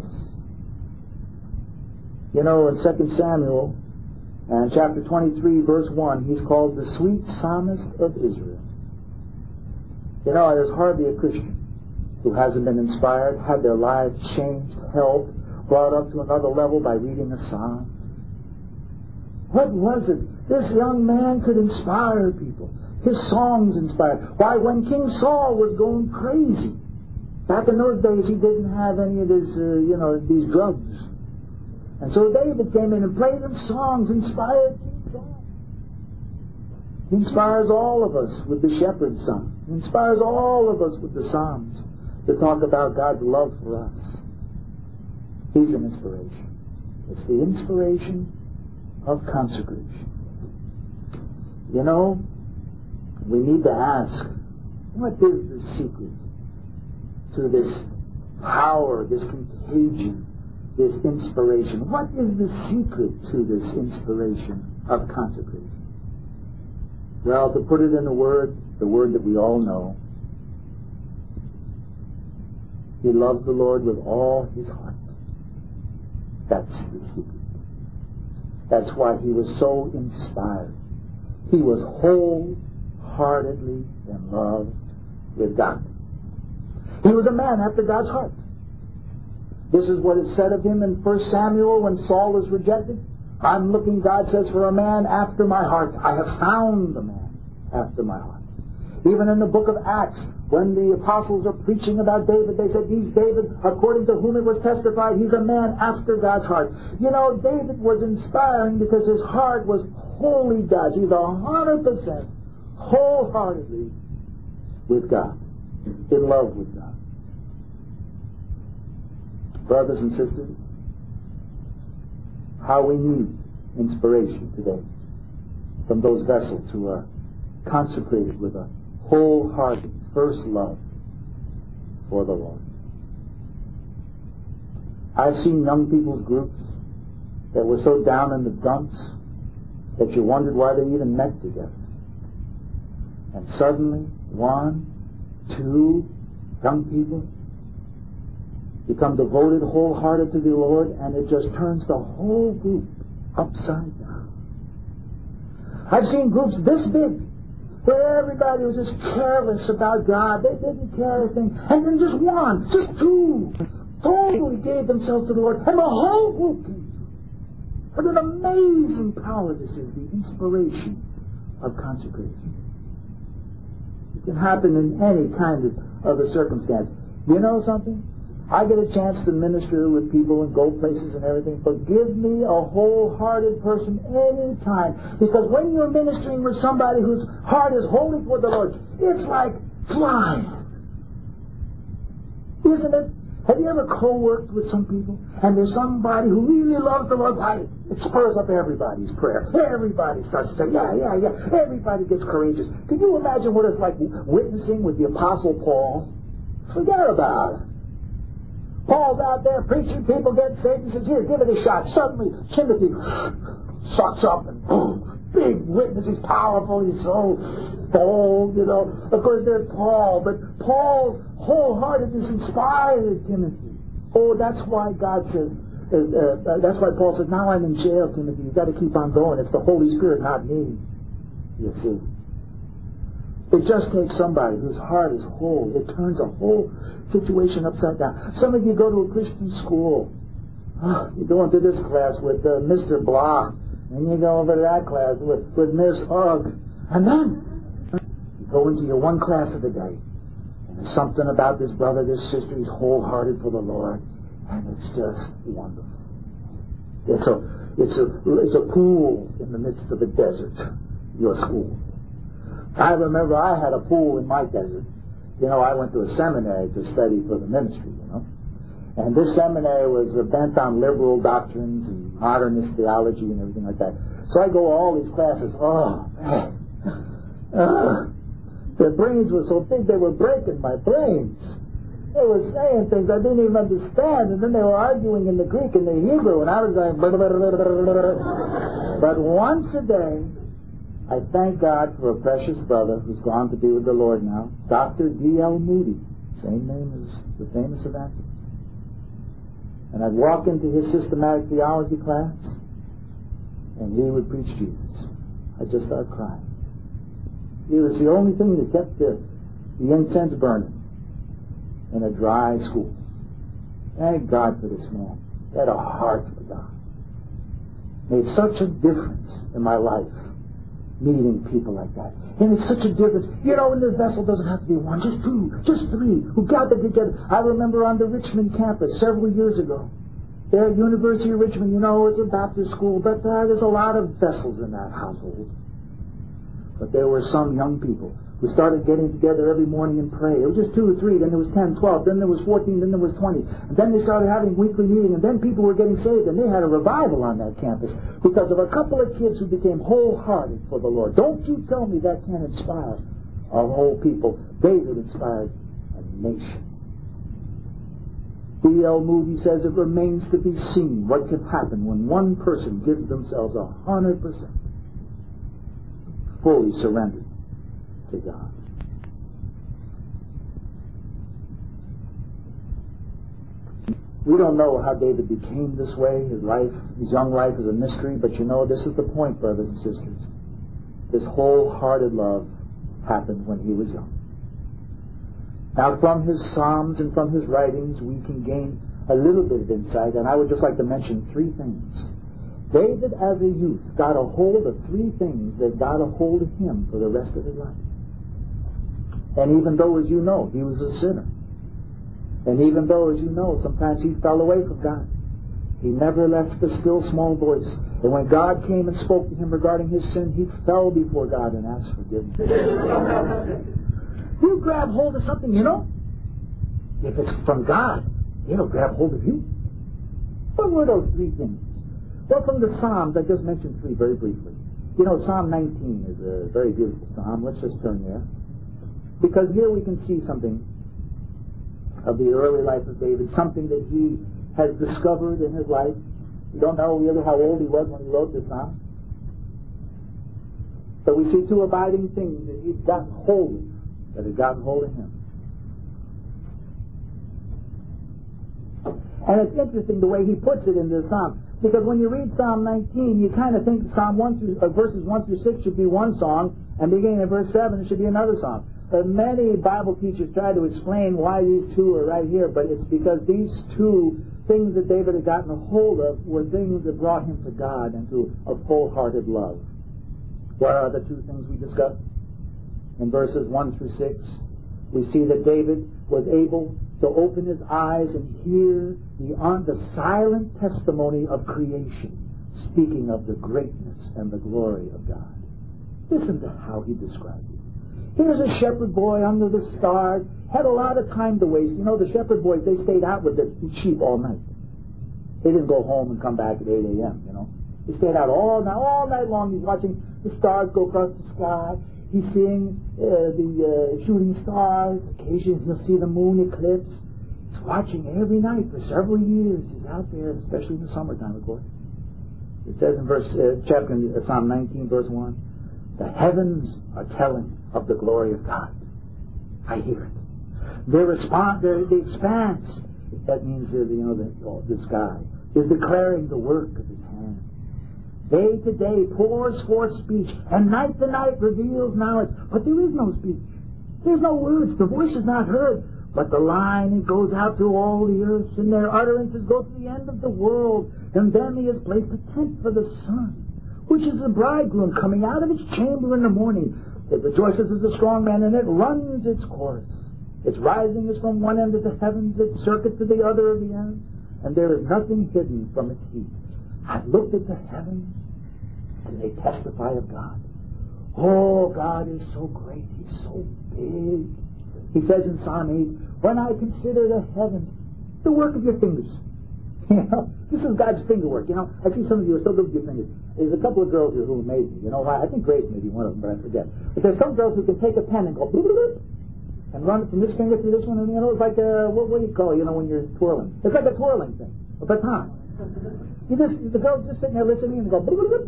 You know, in 2 Samuel, and chapter 23, verse 1, he's called the sweet psalmist of Israel. You know, there's hardly a Christian who hasn't been inspired, had their lives changed, helped, brought up to another level by reading a psalm. What was it? This young man could inspire people. His songs inspired. Why, when King Saul was going crazy, back in those days he didn't have any of this, these drugs. And so David came in and played him songs, inspired King Saul. He inspires all of us with the shepherd's song. He inspires all of us with the Psalms to talk about God's love for us. He's an inspiration. It's the inspiration of consecration. You know, we need to ask, what is the secret to this power, this contagion, this inspiration? What is the secret to this inspiration of consecration? Well, to put it in a word, the word that we all know, he loved the Lord with all his heart. That's the secret. That's why he was so inspired. He was wholeheartedly in love with God. He was a man after God's heart. This is what is said of him in 1 Samuel when Saul was rejected. I'm looking, God says, for a man after my heart. I have found a man after my heart. Even in the book of Acts, when the apostles are preaching about David, they said, he's David, according to whom it was testified, he's a man after God's heart. You know, David was inspiring because his heart was wholly God's. He's 100% wholeheartedly with God, in love with God. Brothers and sisters, how we need inspiration today from those vessels who are consecrated with a wholehearted first love for the Lord. I've seen young people's groups that were so down in the dumps that you wondered why they even met together. And suddenly, 1, 2 young people become devoted, wholehearted to the Lord, and it just turns the whole group upside down. I've seen groups this big where everybody was just careless about God. They didn't care anything. And then just 1, just 2 totally gave themselves to the Lord, and the whole group came. What an amazing power this is, the inspiration of consecration. It can happen in any kind of a circumstance. You know something? I get a chance to minister with people and go places and everything. Forgive me, a wholehearted person any time. Because when you're ministering with somebody whose heart is wholly for the Lord, it's like flying. Isn't it? Have you ever co-worked with some people and there's somebody who really loves the Lord? It spurs up everybody's prayer. Everybody starts to say, yeah. Everybody gets courageous. Can you imagine what it's like witnessing with the Apostle Paul? Forget about it. Paul's out there preaching, people get saved. He says, here, give it a shot. Suddenly, Timothy sucks up and boom, big witness. He's powerful. He's so bold, you know. Of course, there's Paul, but Paul's wholeheartedness inspired Timothy. Oh, that's why God says, that's why Paul says, now I'm in jail, Timothy. You've got to keep on going. It's the Holy Spirit, not me. You see. It just takes somebody whose heart is whole. It turns a whole situation upside down. Some of you go to a Christian school. You go into this class with Mr. Blah, and you go over to that class with Miss Ugg. And then you go into your one class of the day. And there's something about this brother, this sister, who's wholehearted for the Lord. And it's just wonderful. It's a pool in the midst of the desert, your school. I remember I had a pool in my desert. You know, I went to a seminary to study for the ministry, you know. And this seminary was bent on liberal doctrines and modernist theology and everything like that. So I go to all these classes. Oh, man. Their brains were so big they were breaking my brains. They were saying things I didn't even understand, and then they were arguing in the Greek and the Hebrew, and I was going... But once a day, I thank God for a precious brother who's gone to be with the Lord now, Dr. D.L. Moody, same name as the famous evangelist. And I'd walk into his systematic theology class, and he would preach Jesus. I'd just start crying. It was the only thing that kept the incense burning in a dry school. Thank God for this man. He had a heart for God. Made such a difference in my life. Meeting people like that. And it's such a difference. You know, and the vessel doesn't have to be 1, just 2, just 3, who gathered together. I remember on the Richmond campus several years ago. There at University of Richmond, you know, it's a Baptist school, but there's a lot of vessels in that household. But there were some young people who started getting together every morning and pray. It was just 2 or 3, then there was 10, 12, then there was 14, then there was 20. And then they started having weekly meetings, and then people were getting saved, and they had a revival on that campus because of a couple of kids who became wholehearted for the Lord. Don't you tell me that can't inspire a whole people. David inspired a nation. D.L. Moody says it remains to be seen what can happen when one person gives themselves 100% fully surrendered to God. We don't know how David became this way. His young life is a mystery, but you know, this is the point, brothers and sisters. This wholehearted love happened when he was young. Now, from his Psalms and from his writings, we can gain a little bit of insight, and I would just like to mention 3 things. David, as a youth, got a hold of 3 things that got a hold of him for the rest of his life. And even though, as you know, he was a sinner, and even though, as you know, sometimes he fell away from God, he never left the still small voice. And when God came and spoke to him regarding his sin, he fell before God and asked forgiveness. You grab hold of something, you know, if it's from God, it'll grab hold of you. What were those three things? Well, from the Psalms, I just mentioned three very briefly. You know, Psalm 19 is a very beautiful psalm. Let's just turn there. Because here we can see something of the early life of David, something that he has discovered in his life. We don't know really how old he was when he wrote this psalm. But we see two abiding things that he's gotten hold of, that have gotten hold of him. And it's interesting the way he puts it in this psalm. Because when you read Psalm 19, you kind of think Psalm 1 through, verses 1 through 6 should be one song, and beginning in verse 7 it should be another song. But many Bible teachers try to explain why these two are right here, but it's because these two things that David had gotten a hold of were things that brought him to God and to a full-hearted love. What are the two things we discussed? In verses 1 through 6, we see that David was able to open his eyes and hear the silent testimony of creation, speaking of the greatness and the glory of God. Listen to how he described it. Here's a shepherd boy under the stars, had a lot of time to waste. You know, the shepherd boys, they stayed out with the sheep all night. They didn't go home and come back at 8 a.m., you know. They stayed out all night long. He's watching the stars go across the sky. He's seeing the shooting stars. Occasionally he'll see the moon eclipse. He's watching every night for several years. He's out there, especially in the summertime, of course. It says in Psalm 19, verse 1, the heavens are telling of the glory of God. I hear it. The expanse, that means the sky, is declaring the work of his hand. Day to day pours forth speech, and night to night reveals knowledge. But there is no speech. There's no words. The voice is not heard. But the line goes out to all the earth, and their utterances go to the end of the world. And then he has placed a tent for the sun, which is the bridegroom coming out of its chamber in the morning. It rejoices as a strong man, and it runs its course. Its rising is from one end of the heavens, its circuit to the other of the end, and there is nothing hidden from its heat. I've looked at the heavens, and they testify of God. Oh, God is so great. He's so big. He says in Psalm 8, when I consider the heavens, the work of your fingers. You know, this is God's finger work. You know, I see some of you are so good with your fingers. There's a couple of girls here who amaze me. You know why? I think Grace may be one of them, but I forget. But there's some girls who can take a pen and go and run it from this finger to this one, and you know, it's like what do you call it? You know, when you're twirling. It's like a twirling thing, a baton. The girls just sitting there listening and go.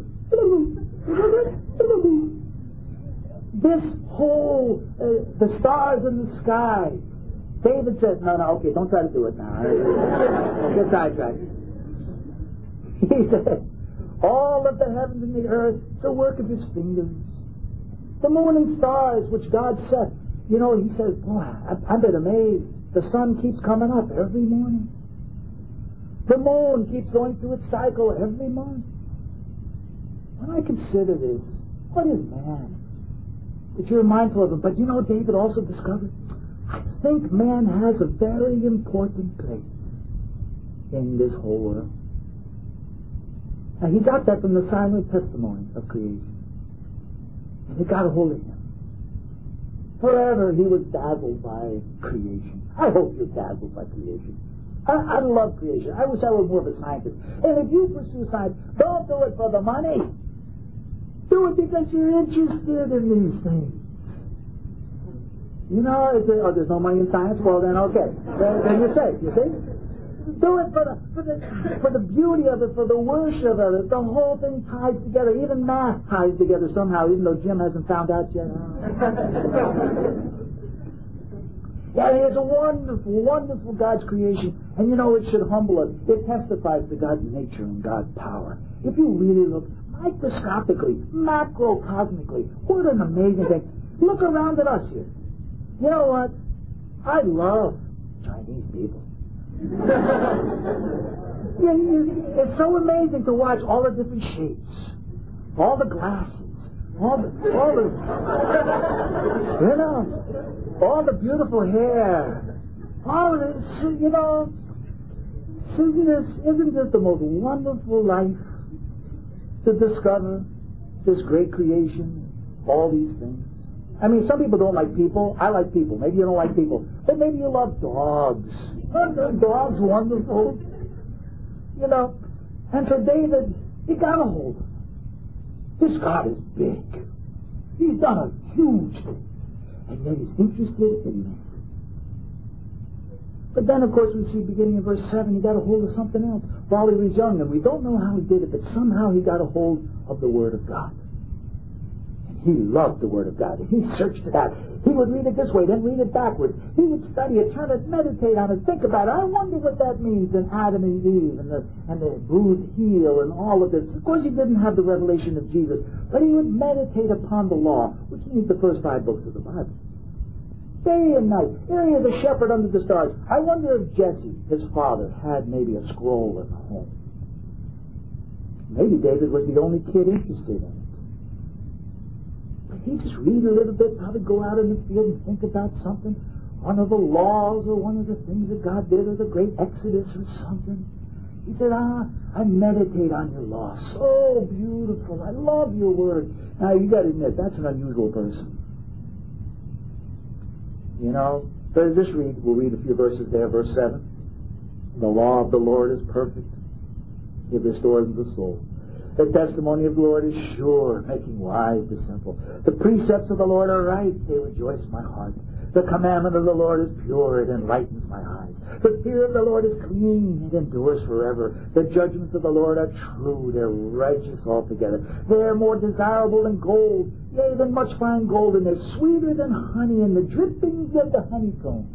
This whole the stars in the sky. David says, no, okay, don't try to do it now. Get sidetracked. He said, all of the heavens and the earth, the work of his fingers. The moon and stars which God set. You know, he says, boy, I've been amazed. The sun keeps coming up every morning. The moon keeps going through its cycle every month. When I consider this, what is man? That you're mindful of him. But you know, David also discovered, I think man has a very important place in this whole world. And he got that from the silent testimony of creation. And it got a hold of him. Forever he was dazzled by creation. I hope you're dazzled by creation. I love creation. I wish I were more of a scientist. And if you pursue science, don't do it for the money. Do it because you're interested in these things. You know, there's no money in science. Well, then okay, then you're safe. You see, do it for the beauty of it, for the worship of it. The whole thing ties together. Even math ties together somehow, even though Jim hasn't found out yet. Yeah, it's a wonderful, wonderful God's creation, and you know it should humble us. It testifies to God's nature and God's power. If you really look microscopically, macrocosmically, what an amazing thing! Look around at us here. You know what? I love Chinese people. It's so amazing to watch all the different shapes, all the glasses, all the beautiful hair. All of this, isn't this the most wonderful life to discover this great creation, all these things? I mean, some people don't like people. I like people. Maybe you don't like people. But maybe you love dogs. Aren't dogs wonderful? And for David, he got a hold of him. This God is big. He's done a huge thing. And yet he's interested in man. But then, of course, we see beginning in verse 7, he got a hold of something else while he was young. And we don't know how he did it, but somehow he got a hold of the Word of God. He loved the Word of God. He searched it out. He would read it this way, then read it backwards. He would study it, try to meditate on it, think about it. I wonder what that means in Adam and Eve and the bruised heel and all of this. Of course, he didn't have the revelation of Jesus, but he would meditate upon the law, which means the first 5 books of the Bible. Day and night. Here he is, a shepherd under the stars. I wonder if Jesse, his father, had maybe a scroll at home. Maybe David was the only kid interested in it. He'd just read a little bit, probably go out in the field and think about something, one of the laws or one of the things that God did or the great Exodus or something. He said, I meditate on your law. So beautiful. I love your word. Now, you got to admit, that's an unusual person. But just we'll read a few verses there, verse 7. The law of the Lord is perfect. It restores the soul. The testimony of the Lord is sure, making wise the simple. The precepts of the Lord are right, they rejoice my heart. The commandment of the Lord is pure, it enlightens my eyes. The fear of the Lord is clean, it endures forever. The judgments of the Lord are true, they're righteous altogether. They are more desirable than gold, yea, than much fine gold, and they're sweeter than honey and the drippings of the honeycomb.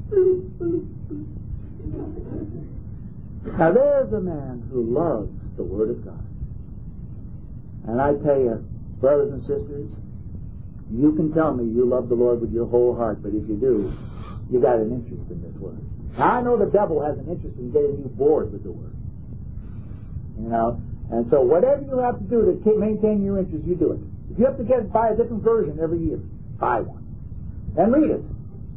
Now there's a man who loves the Word of God. And I tell you, brothers and sisters, you can tell me you love the Lord with your whole heart, but if you do, you got an interest in this Word. Now, I know the devil has an interest in getting you bored with the Word. And so whatever you have to do to maintain your interest, you do it. If you have to buy a different version every year, buy one. And read it.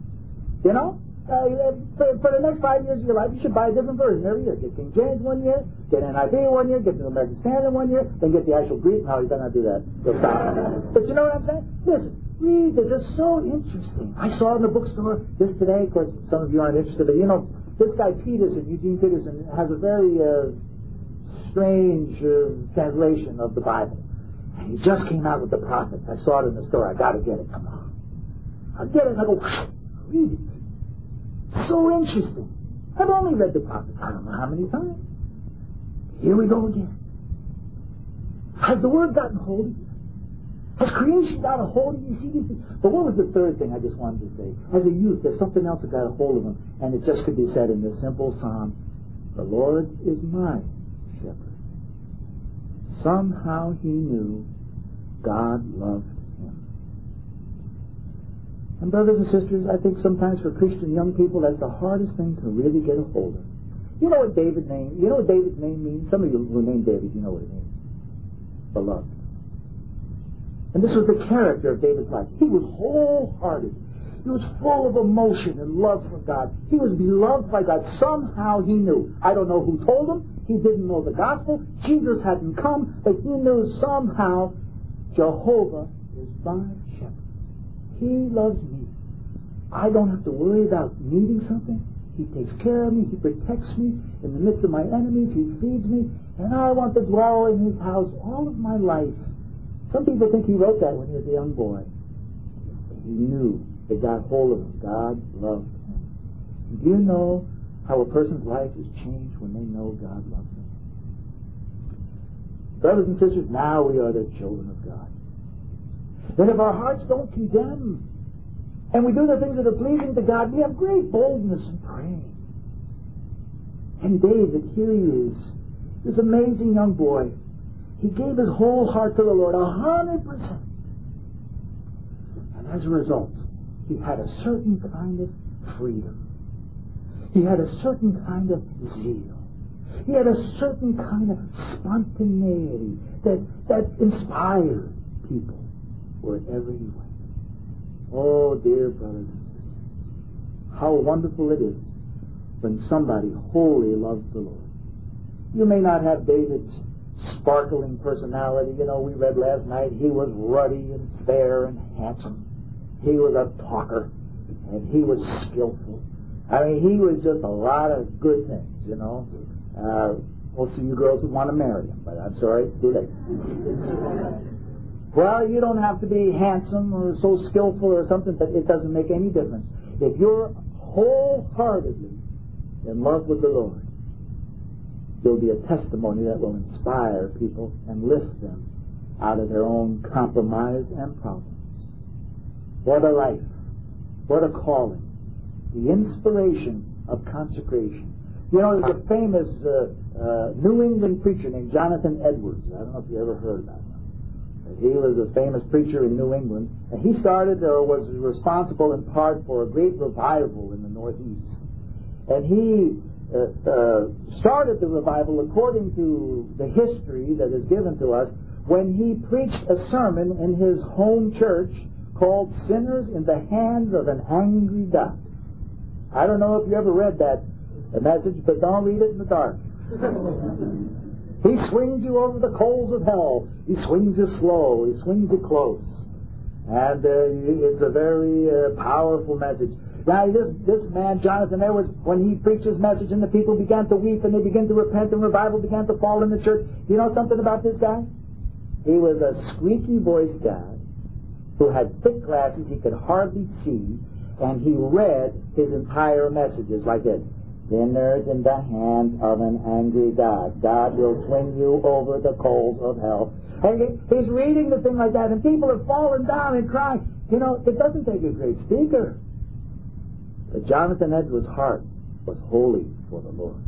For the next 5 years of your life, you should buy a different version every year. Get King James one year, get NIV one year, get the American Standard one year, then get the actual Greek. No, you better not do that. You'll stop. But you know what I'm saying? Listen, read this. It's so interesting. I saw it in the bookstore just today. Of course, some of you aren't interested, but this guy Peterson, Eugene Peterson, has a very strange translation of the Bible. And he just came out with the Prophets. I saw it in the store. I got to get it. Come on. I'll get it and I go, read it. So interesting. I've only read the Prophets I don't know how many times. Here we go again. Has the Word gotten hold of you? Has creation got a hold of you? But what was the third thing I just wanted to say? As a youth, there's something else that got a hold of him, and it just could be said in this simple psalm. The Lord is my shepherd. Somehow he knew God loved him. And brothers and sisters, I think sometimes for Christian young people, that's the hardest thing to really get a hold of. You know what David's name means? Some of you who named David, you know what it means. Beloved. And this was the character of David's life. He was wholehearted. He was full of emotion and love for God. He was beloved by God. Somehow he knew. I don't know who told him. He didn't know the gospel. Jesus hadn't come. But he knew somehow Jehovah is my shepherd. He loves me. I don't have to worry about needing something. He takes care of me. He protects me in the midst of my enemies. He feeds me. And I want to dwell in his house all of my life. Some people think he wrote that when he was a young boy. He knew. It got hold of him. God loved him. Do you know how a person's life is changed when they know God loves them? Brothers and sisters, now we are the children of God. And if our hearts don't condemn, and we do the things that are pleasing to God, we have great boldness in praying. And David, here he is, this amazing young boy. He gave his whole heart to the Lord, 100%. And as a result, he had a certain kind of freedom. He had a certain kind of zeal. He had a certain kind of spontaneity that inspired people wherever he went. Oh, dear brothers and sisters, how wonderful it is when somebody wholly loves the Lord. You may not have David's sparkling personality. You know, we read last night he was ruddy and fair and handsome. He was a talker, and he was skillful. I mean, he was just a lot of good things, you know. Most of you girls would want to marry him, but I'm sorry, it's too late. Well, you don't have to be handsome or so skillful or something, but it doesn't make any difference. If you're wholeheartedly in love with the Lord, there'll be a testimony that will inspire people and lift them out of their own compromise and problems. What a life. What a calling. The inspiration of consecration. You know, there's a famous New England preacher named Jonathan Edwards. I don't know if you ever heard about him. He was a famous preacher in New England, and he started or was responsible in part for a great revival in the Northeast. And he started the revival according to the history that is given to us when he preached a sermon in his home church called Sinners in the Hands of an Angry God. I don't know if you ever read that message, but don't read it in the dark. He swings you over the coals of hell. He swings you slow. He swings you close. And it's a very powerful message. Now, this man, Jonathan Edwards, when he preached his message and the people began to weep and they began to repent and revival began to fall in the church, you know something about this guy? He was a squeaky-voiced guy who had thick glasses he could hardly see, and he read his entire messages like this. Sinners in the hands of an angry God. God will swing you over the coals of hell. And he's reading the thing like that, and people are falling down and crying. You know, it doesn't take a great speaker. But Jonathan Edwards' heart was wholly for the Lord.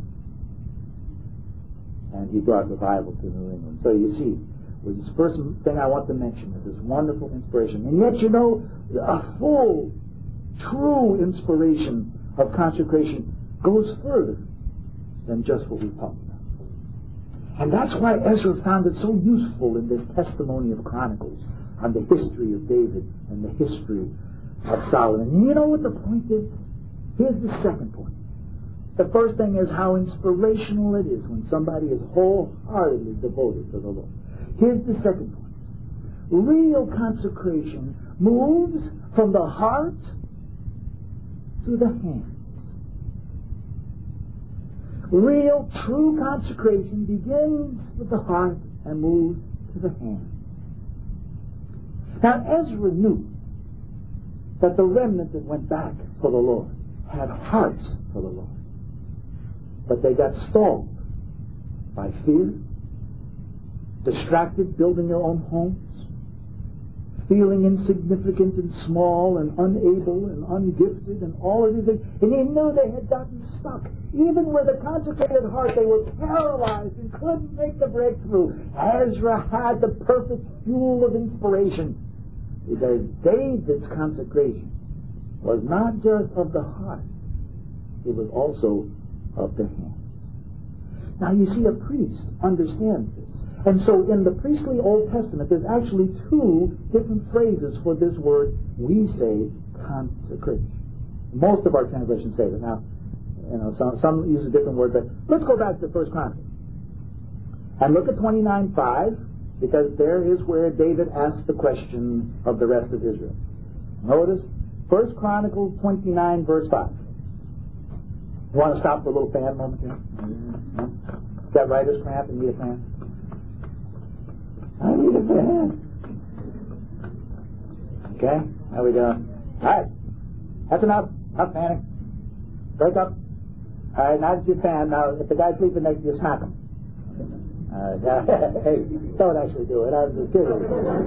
And he brought revival to New England. So you see, the first thing I want to mention is this wonderful inspiration. And yet, you know, a full, true inspiration of consecration goes further than just what we've talked about. And that's why Ezra found it so useful in this testimony of Chronicles on the history of David and the history of Solomon. And you know what the point is? Here's the second point. The first thing is how inspirational it is when somebody is wholeheartedly devoted to the Lord. Here's the second point. Real consecration moves from the heart to the hands. Real, true consecration begins with the heart and moves to the hands. Now, Ezra knew that the remnant that went back for the Lord had hearts for the Lord. But they got stalled by fear, distracted building their own homes, feeling insignificant and small and unable and ungifted and all of these things. And he knew they had gotten stuck. Even with a consecrated heart, they were paralyzed and couldn't make the breakthrough. Ezra had the perfect fuel of inspiration, because David's consecration was not just of the heart, it was also of the hands. Now you see, a priest understands this. And so in the priestly Old Testament, there's actually two different phrases for this word. We say consecration. Most of our translations say that. Now, you know, some use a different word, but let's go back to the First Chronicles and look at 29:5, because there is where David asks the question of the rest of Israel. Notice First Chronicles 29, verse 5. You want to stop for a little fan moment here? Is that writer's cramp and need a fan? I need a fan. Okay, there we go. All right, that's enough. Enough fanning. Break up. All right, now that you're fan, now if the guy's sleeping next to you, smack him. Hey, don't actually do it. I was just kidding.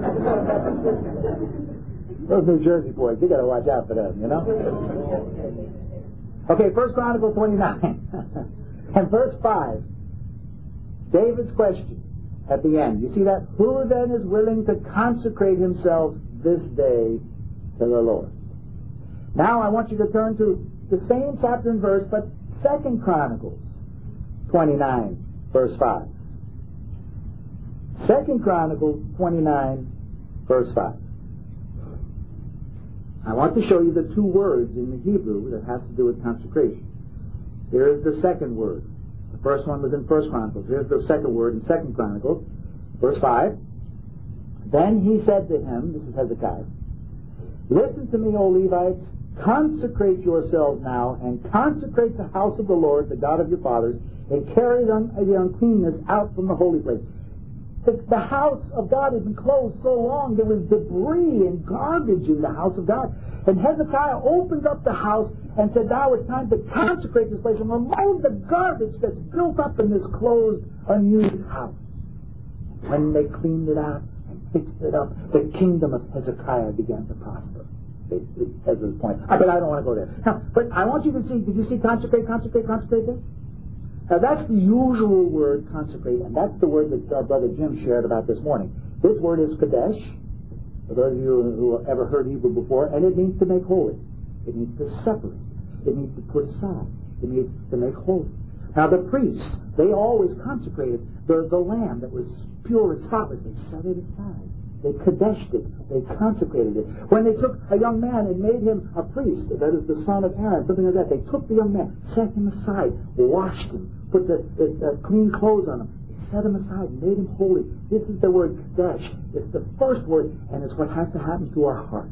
Those New Jersey boys, you got to watch out for them, you know. Okay, First Chronicles 29 and verse 5. David's question at the end. You see that? Who then is willing to consecrate himself this day to the Lord? Now I want you to turn to the same chapter and verse, but 2 Chronicles 29, verse 5. 2 Chronicles 29, verse 5. I want to show you the two words in the Hebrew that has to do with consecration. Here is the second word. The first one was in 1 Chronicles. Here's the second word in 2 Chronicles, verse 5. Then he said to him, this is Hezekiah, listen to me, O Levites, consecrate yourselves now, and consecrate the house of the Lord, the God of your fathers, and carry the uncleanness out from the holy place. The house of God had been closed so long, there was debris and garbage in the house of God. And Hezekiah opened up the house and said, now it's time to consecrate this place and remove the garbage that's built up in this closed, unused house. When they cleaned it out and fixed it up, the kingdom of Hezekiah began to prosper. As his point. But I don't want to go there. Now, but I want you to see, did you see consecrate there? Now that's the usual word, consecrate, and that's the word that our brother Jim shared about this morning. This word is kadesh, for those of you who have ever heard Hebrew before, and it means to make holy. It means to separate. It means to put aside. It means to make holy. Now the priests, they always consecrated the lamb that was pure and spotless. They set it aside. They kadeshed it. They consecrated it. When they took a young man and made him a priest, that is the son of Aaron, something like that, they took the young man, set him aside, washed him, put the clean clothes on him, set him aside, made him holy. This is the word kadesh. It's the first word, and it's what has to happen to our hearts.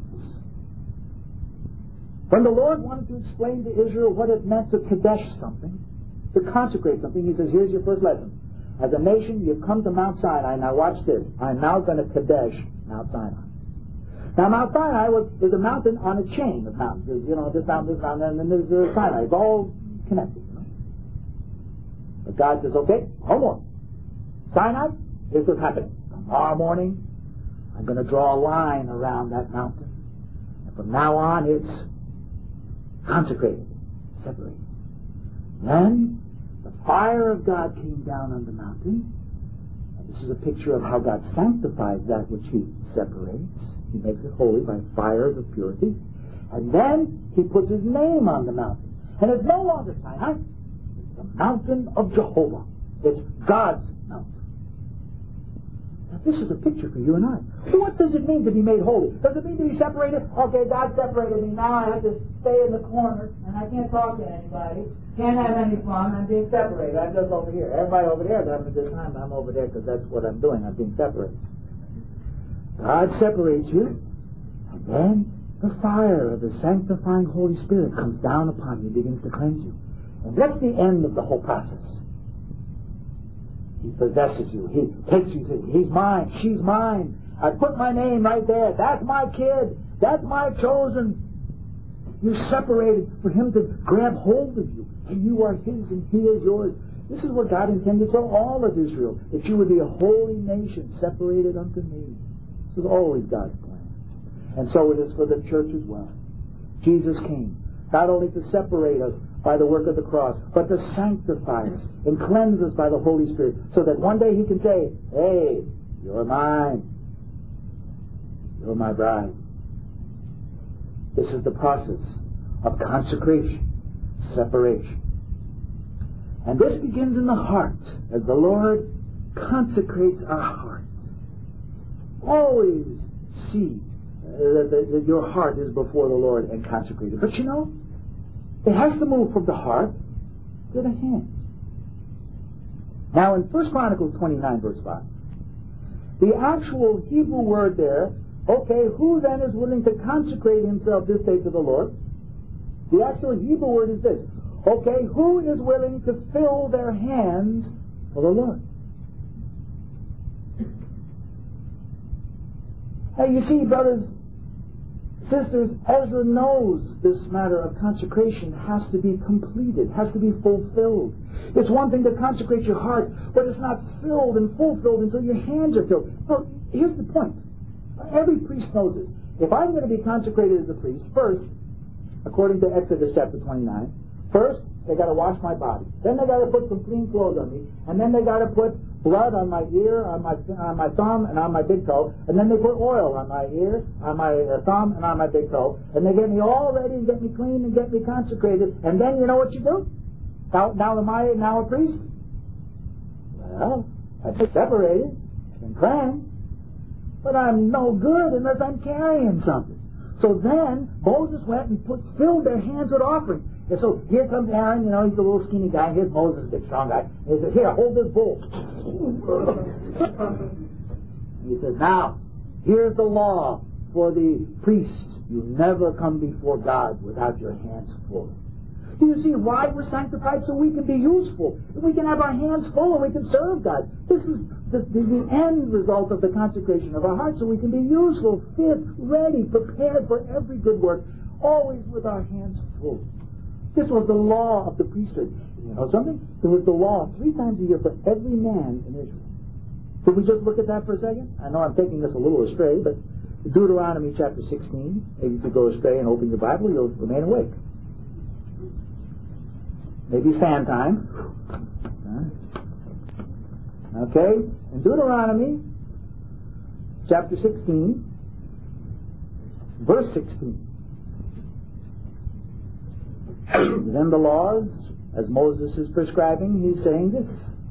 When the Lord wanted to explain to Israel what it meant to kadesh something, to consecrate something, he says, here's your first lesson. As a nation, you've come to Mount Sinai. Now watch this. I'm now going to kadesh Mount Sinai. Now Mount Sinai is a mountain on a chain of mountains. There's, this mountain, and then there's Sinai. It's all connected. But God says, okay, hold on. Sinai, here's what's happening. Tomorrow morning, I'm going to draw a line around that mountain. And from now on, it's consecrated, separated. Then the fire of God came down on the mountain. And this is a picture of how God sanctifies that which He separates. He makes it holy by fires of purity. And then He puts His name on the mountain. And it's no longer Sinai. It's the mountain of Jehovah. It's God's mountain. Now this is a picture for you and I. What does it mean to be made holy? Does it mean to be separated? Okay, God separated me. Now I have to stay in the corner and I can't talk to anybody. Can't have any fun. I'm being separated. I'm just over here. Everybody over there is having a good time. I'm over there because that's what I'm doing. I'm being separated. God separates you, and then the fire of the sanctifying Holy Spirit comes down upon you, begins to cleanse you. And that's the end of the whole process. He possesses you. He takes you to, he's mine, she's mine. I put my name right there. That's my kid. That's my chosen. You're separated for Him to grab hold of you. And you are His and He is yours. This is what God intended for all of Israel. That you would be a holy nation separated unto me. This is always God's plan. And so it is for the church as well. Jesus came not only to separate us by the work of the cross, but to sanctify us and cleanse us by the Holy Spirit, so that one day He can say, hey, you're mine. You're my bride. This is the process of consecration, separation. And this begins in the heart, as the Lord consecrates our hearts. Always see that your heart is before the Lord and consecrated. But it has to move from the heart to the hands. Now in 1 Chronicles 29 verse 5, the actual Hebrew word there, okay, who then is willing to consecrate himself this day to the Lord? The actual Hebrew word is this. Okay, who is willing to fill their hands for the Lord? Now you see, brothers, sisters, Ezra knows this matter of consecration has to be completed, has to be fulfilled. It's one thing to consecrate your heart, but it's not filled and fulfilled until your hands are filled. No, here's the point. Every priest knows this. If I'm going to be consecrated as a priest, first, according to Exodus chapter 29, first, they got to wash my body. Then they got to put some clean clothes on me. And then they got to put blood on my ear, on my thumb, and on my big toe. And then they put oil on my ear, on my thumb, and on my big toe. And they get me all ready and get me clean and get me consecrated. And then you know what you do? Now am I now a priest? Well, I've been separated and cleansed. But I'm no good unless I'm carrying something. So then Moses went and filled their hands with offerings. And so here comes Aaron, he's a little skinny guy. Here's Moses, big strong guy. And he says, here, hold this bull. He says, now, here's the law for the priests. You never come before God without your hands full. Do you see why we're sanctified? So we can be useful. We can have our hands full and we can serve God. This is the end result of the consecration of our hearts, so we can be useful, fit, ready, prepared for every good work, always with our hands full. This was the law of the priesthood. You know something? There was the law 3 times a year for every man in Israel. Could we just look at that for a second? I know I'm taking this a little astray, but Deuteronomy chapter 16, maybe if you go astray and open your Bible, you'll remain awake. Maybe fan time. Okay? In Deuteronomy chapter 16, verse 16. Then the laws, as Moses is prescribing, he's saying this.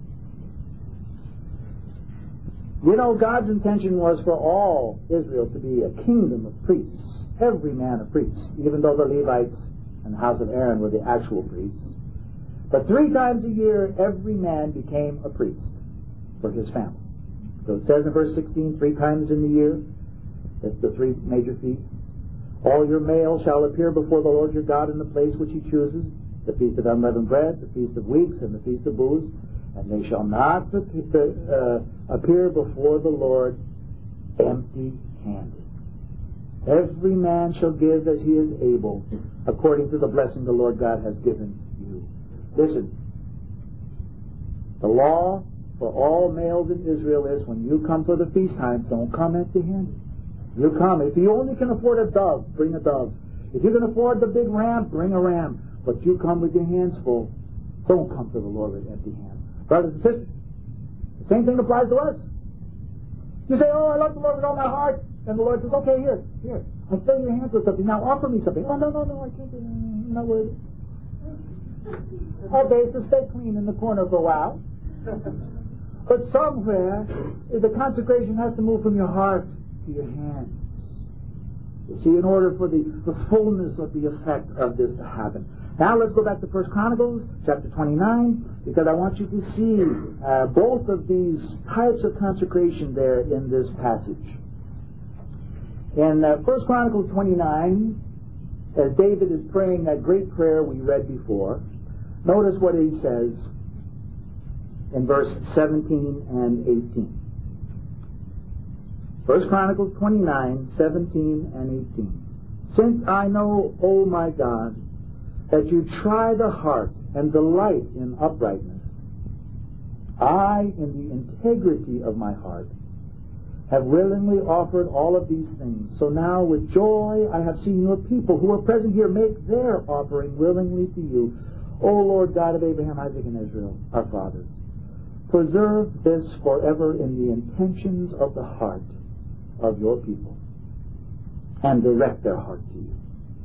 You know, God's intention was for all Israel to be a kingdom of priests, every man a priest, even though the Levites and the house of Aaron were the actual priests. But 3 times a year, every man became a priest for his family. So it says in verse 16, 3 times in the year, that's the 3 major feasts. All your males shall appear before the Lord your God in the place which he chooses, the feast of unleavened bread, the feast of weeks, and the feast of booths, and they shall not appear before the Lord empty-handed. Every man shall give as he is able, according to the blessing the Lord God has given you. Listen, the law for all males in Israel is when you come for the feast time, don't come empty-handed. You come. If you only can afford a dove, bring a dove. If you can afford the big ram, bring a ram. But you come with your hands full. Don't come to the Lord with empty hands. Brothers and sisters, the same thing applies to us. You say, oh, I love the Lord with all my heart. And the Lord says, okay, here. I fill your hands with something. Now offer me something. Oh, no, I can't do that. I'm not worthy. Okay, so stay clean in the corner for a while. But somewhere, the consecration has to move from your heart to your hands. You see, in order for the fullness of the effect of this to happen. Now let's go back to 1 Chronicles chapter 29, because I want you to see both of these types of consecration there in this passage. In 1 Chronicles 29, as David is praying that great prayer we read before, notice what he says in verse 17 and 18. 1 Chronicles 29, 17 and 18. Since I know, O my God, that you try the heart and delight in uprightness, I, in the integrity of my heart, have willingly offered all of these things. So now with joy I have seen your people who are present here make their offering willingly to you, O Lord God of Abraham, Isaac, and Israel, our fathers. Preserve this forever in the intentions of the heart of your people, and direct their heart to you.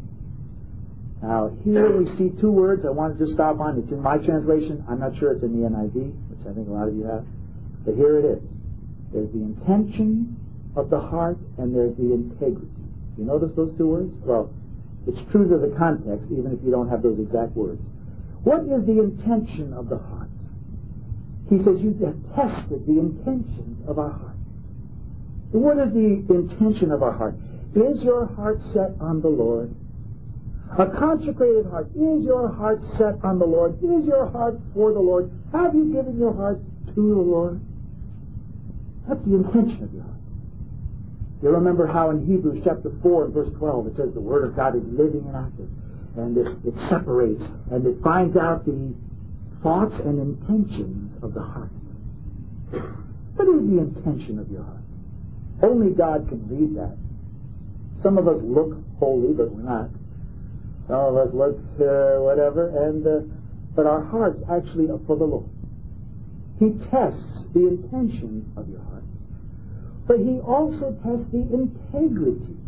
Now, here we see 2 words I wanted to stop on. It's in my translation. I'm not sure it's in the NIV, which I think a lot of you have. But here it is. There's the intention of the heart, and there's the integrity. You notice those 2 words? Well, it's true to the context, even if you don't have those exact words. What is the intention of the heart? He says, you have tested the intentions of our heart. What is the intention of our heart? Is your heart set on the Lord? A consecrated heart. Is your heart set on the Lord? Is your heart for the Lord? Have you given your heart to the Lord? That's the intention of your heart. You remember how in Hebrews chapter 4 and verse 12 it says the Word of God is living and active. And it separates and it finds out the thoughts and intentions of the heart. What is the intention of your heart? Only God can read that. Some of us look holy, but we're not. Some of us look whatever, but our hearts actually are for the Lord. He tests the intention of your heart, but He also tests the integrity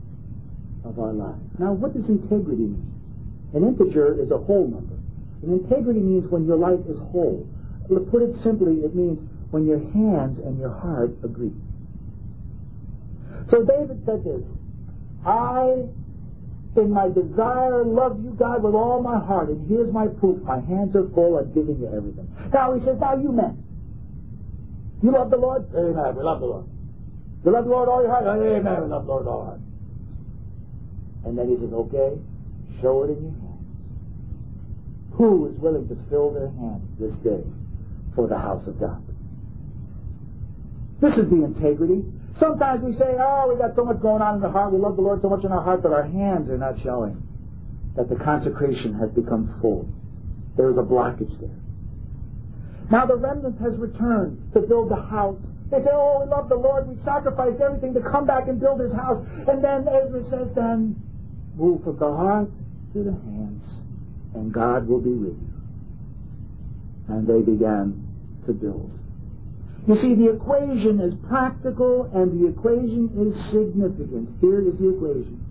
of our lives. Now, what does integrity mean? An integer is a whole number. And integrity means when your life is whole. To put it simply, it means when your hands and your heart agree. So David said this, I, in my desire, love you, God, with all my heart, and here's my proof. My hands are full. I'm giving you everything. Now he says, now you men, you love the Lord? Amen. We love the Lord. You love the Lord all your heart? Amen. We love the Lord all our heart. And then he says, okay, show it in your hands. Who is willing to fill their hands this day for the house of God? This is the integrity. Sometimes we say, oh, we got so much going on in the heart, we love the Lord so much in our heart, but our hands are not showing that the consecration has become full. There is a blockage there. Now the remnant has returned to build the house. They say, oh, we love the Lord, we sacrificed everything to come back and build his house. And then Ezra says, then move from the heart to the hands, and God will be with you. And they began to build. You see, the equation is practical and the equation is significant. Here is the equation.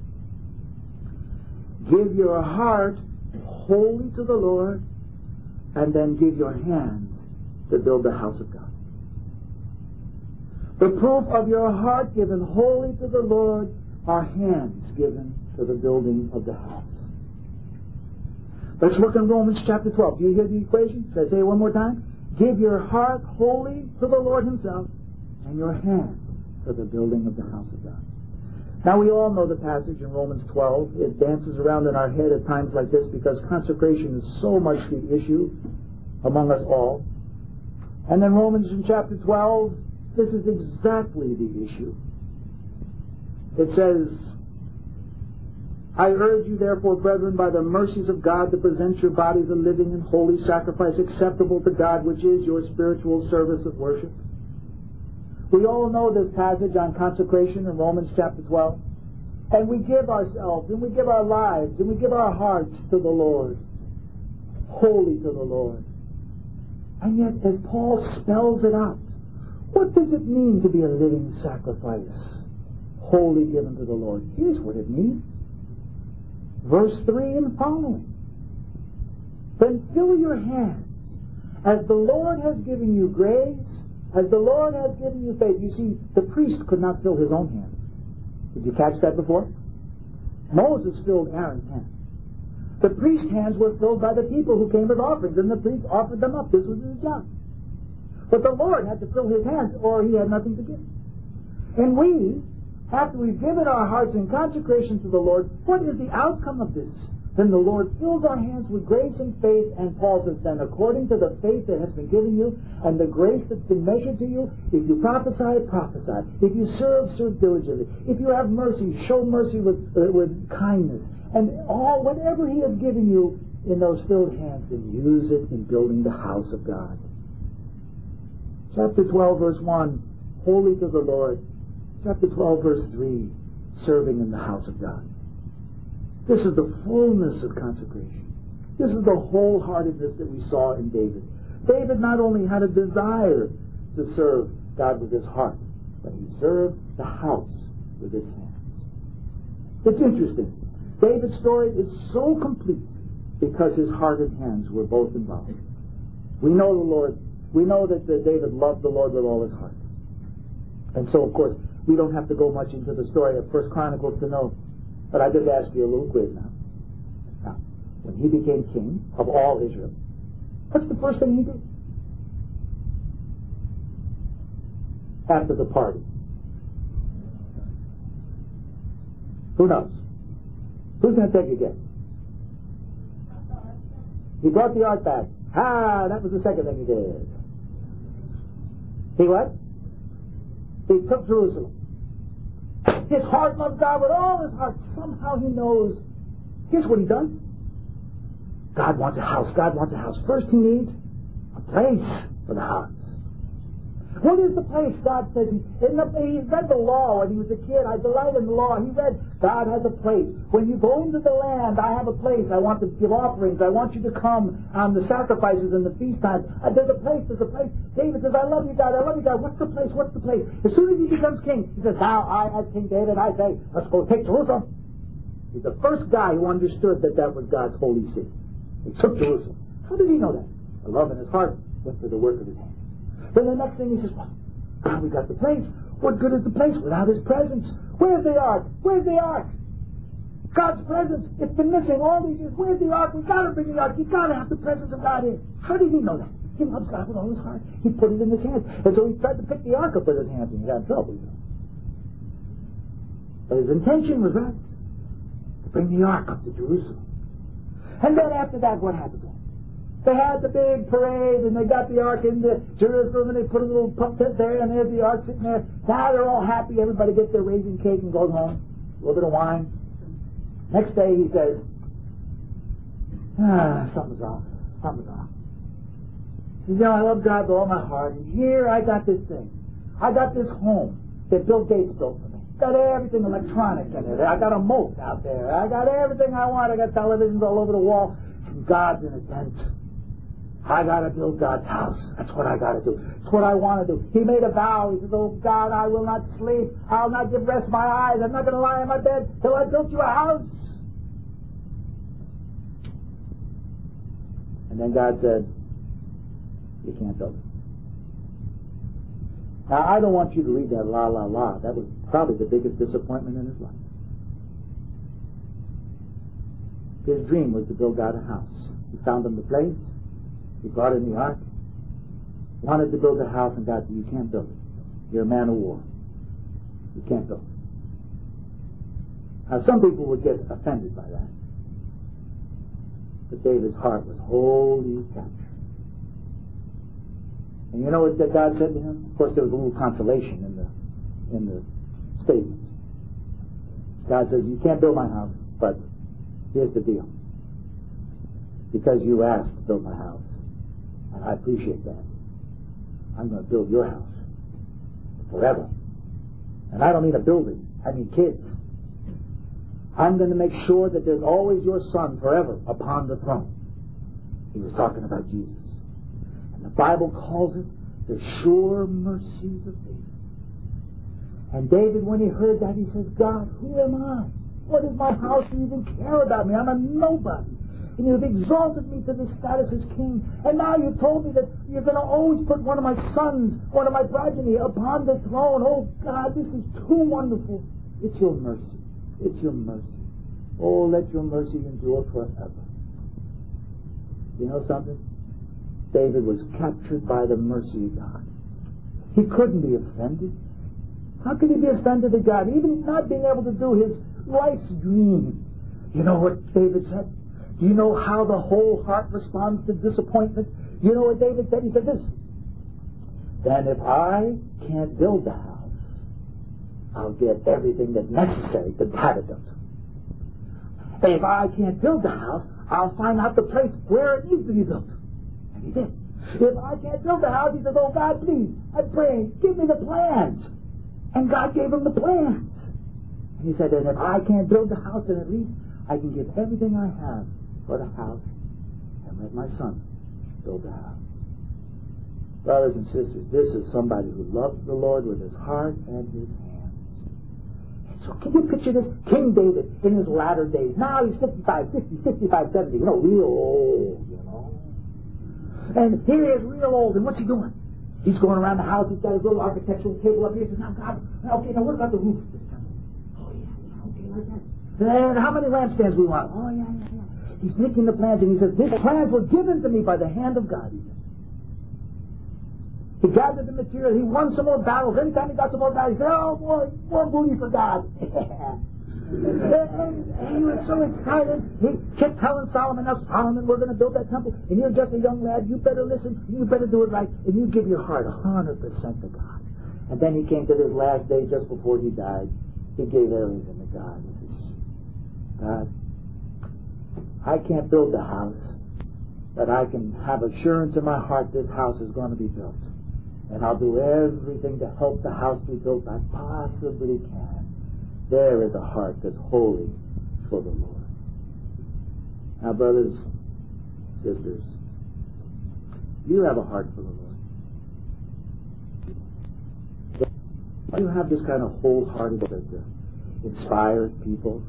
Give your heart wholly to the Lord, and then give your hands to build the house of God. The proof of your heart given wholly to the Lord are hands given to the building of the house. Let's look in Romans chapter 12. Do you hear the equation? Should I say it one more time? Give your heart wholly to the Lord himself, and your hands to the building of the house of God. Now we all know the passage in Romans 12. It dances around in our head at times like this because consecration is so much the issue among us all. And then Romans in chapter 12, this is exactly the issue. It says, I urge you therefore, brethren, by the mercies of God, to present your bodies a living and holy sacrifice acceptable to God, which is your spiritual service of worship. We all know this passage on consecration in Romans chapter 12. And we give ourselves, and we give our lives, and we give our hearts to the Lord. Holy to the Lord. And yet, as Paul spells it out, what does it mean to be a living sacrifice, wholly given to the Lord? Here's what it means. Verse 3 and following. Then fill your hands, as the Lord has given you grace, as the Lord has given you faith. You see, the priest could not fill his own hands. Did you catch that before? Moses filled Aaron's hands. The priest's hands were filled by the people who came with offerings, and the priest offered them up. This was his job. But the Lord had to fill his hands, or he had nothing to give. And we, after we've given our hearts in consecration to the Lord, what is the outcome of this? Then the Lord fills our hands with grace and faith, and Paul says, then according to the faith that has been given you, and the grace that's been measured to you, if you prophesy, prophesy. If you serve, serve diligently. If you have mercy, show mercy with kindness. And whatever he has given you in those filled hands, then use it in building the house of God. Chapter 12, verse 1, holy to the Lord. Chapter 12, verse 3, serving in the house of God. This is the fullness of consecration. This is the wholeheartedness that we saw in David. David not only had a desire to serve God with his heart, but he served the house with his hands. It's interesting. David's story is so complete because his heart and hands were both involved. We know the Lord. We know that David loved the Lord with all his heart. And so, of course, we don't have to go much into the story of 1 Chronicles to know. But I just ask you a little quiz now. Now, when he became king of all Israel, what's the first thing he did? After the party. Who knows? Who's going to take a guess? He brought the ark back. That was the second thing he did. He what? He took Jerusalem. His heart loves God with all his heart. Somehow he knows. Here's what he does. God wants a house. God wants a house. First he needs a place for the house. What is the place? God says, he read the law when he was a kid. I delight in the law. He read, God has a place. When you go into the land, I have a place. I want to give offerings. I want you to come on the sacrifices and the feast times. There's a place. There's a place. David says, I love you, God. I love you, God. What's the place? What's the place? As soon as he becomes king, he says, now I, as King David, I say, let's go take Jerusalem. He's the first guy who understood that that was God's holy city. He took Jerusalem. How did he know that? The love in his heart went for the work of his hands. Then the next thing he says, well, God, we got the place. What good is the place without his presence? Where's the ark? Where's the ark? God's presence, it's been missing all these years. Where's the ark? We've got to bring the ark. You've got to have the presence of God in. How did he know that? He loves God with all his heart. He put it in his hands. And so he tried to pick the ark up with his hands, and he got in trouble. But his intention was right, to bring the ark up to Jerusalem. And then after that, what happened? They had the big parade, and they got the ark into Jerusalem, and they put a little pump tent there, and there's the ark sitting there. Now they're all happy. Everybody gets their raisin cake and goes home. A little bit of wine. Next day he says, something's wrong. Something's wrong. He says, I love God with all my heart, and here I got this thing. I got this home that Bill Gates built for me. Got everything electronic in it. I got a moat out there. I got everything I want. I got televisions all over the wall. And God's in a tent. I got to build God's house. That's what I got to do. That's what I want to do. He made a vow. He says, oh God, I will not sleep. I'll not give rest my eyes. I'm not going to lie in my bed till I built you a house. And then God said, you can't build it. Now, I don't want you to read that la, la, la. That was probably the biggest disappointment in his life. His dream was to build God a house. He found him the place. He brought in the ark. Wanted to build a house, and God said, you can't build it. You're a man of war. You can't build it. Now, some people would get offended by that. But David's heart was wholly captured. And you know what God said to him? Of course, there was a little consolation in the statement. God says, you can't build my house, but here's the deal. Because you asked to build my house, and I appreciate that, I'm going to build your house forever. And I don't mean a building, I mean kids. I'm going to make sure that there's always your son forever upon the throne. He was talking about Jesus. And the Bible calls it the sure mercies of David. And David, when he heard that, he says, God, who am I? What is my house? You even care about me? I'm a nobody. And you've exalted me to this status as king. And now you've told me that you're going to always put one of my sons, one of my progeny, upon the throne. Oh, God, this is too wonderful. It's your mercy. It's your mercy. Oh, let your mercy endure forever. You know something? David was captured by the mercy of God. He couldn't be offended. How could he be offended at God? Even not being able to do his life's dream. You know what David said? Do you know how the whole heart responds to disappointment? You know what David said? He said this: then if I can't build the house, I'll get everything that's necessary to have it built. If I can't build the house, I'll find out the place where it needs to be built. And he did. If I can't build the house, he said, oh God, please, I pray, give me the plans. And God gave him the plans. And he said, and if I can't build the house, then at least I can give everything I have for the house and let my son build the house. Brothers and sisters, this is somebody who loves the Lord with his heart and his hands. So can you picture this? King David in his latter days. Now he's 55, 70. Real old, And here he is, real old. And what's he doing? He's going around the house. He's got his little architectural table up here. He says, now, God, okay, now what about the roof of this temple? Oh, yeah, okay, like that. And how many lampstands we want? Oh, yeah. He's making the plans, and he says, these plans were given to me by the hand of God, he says. He gathered the material. He won some more battles. Every time he got some more battles, he said, oh, boy, more booty for God. And he was so excited. He kept telling Solomon, now, Solomon, we're going to build that temple. And you're just a young lad. You better listen. You better do it right. And you give your heart 100% to God. And then he came to this last day just before he died. He gave everything to God. He says, God, I can't build the house, but I can have assurance in my heart this house is going to be built. And I'll do everything to help the house be built I possibly can. There is a heart that's wholly for the Lord. Now, brothers, sisters, you have a heart for the Lord. Do you have this kind of wholehearted that inspires people?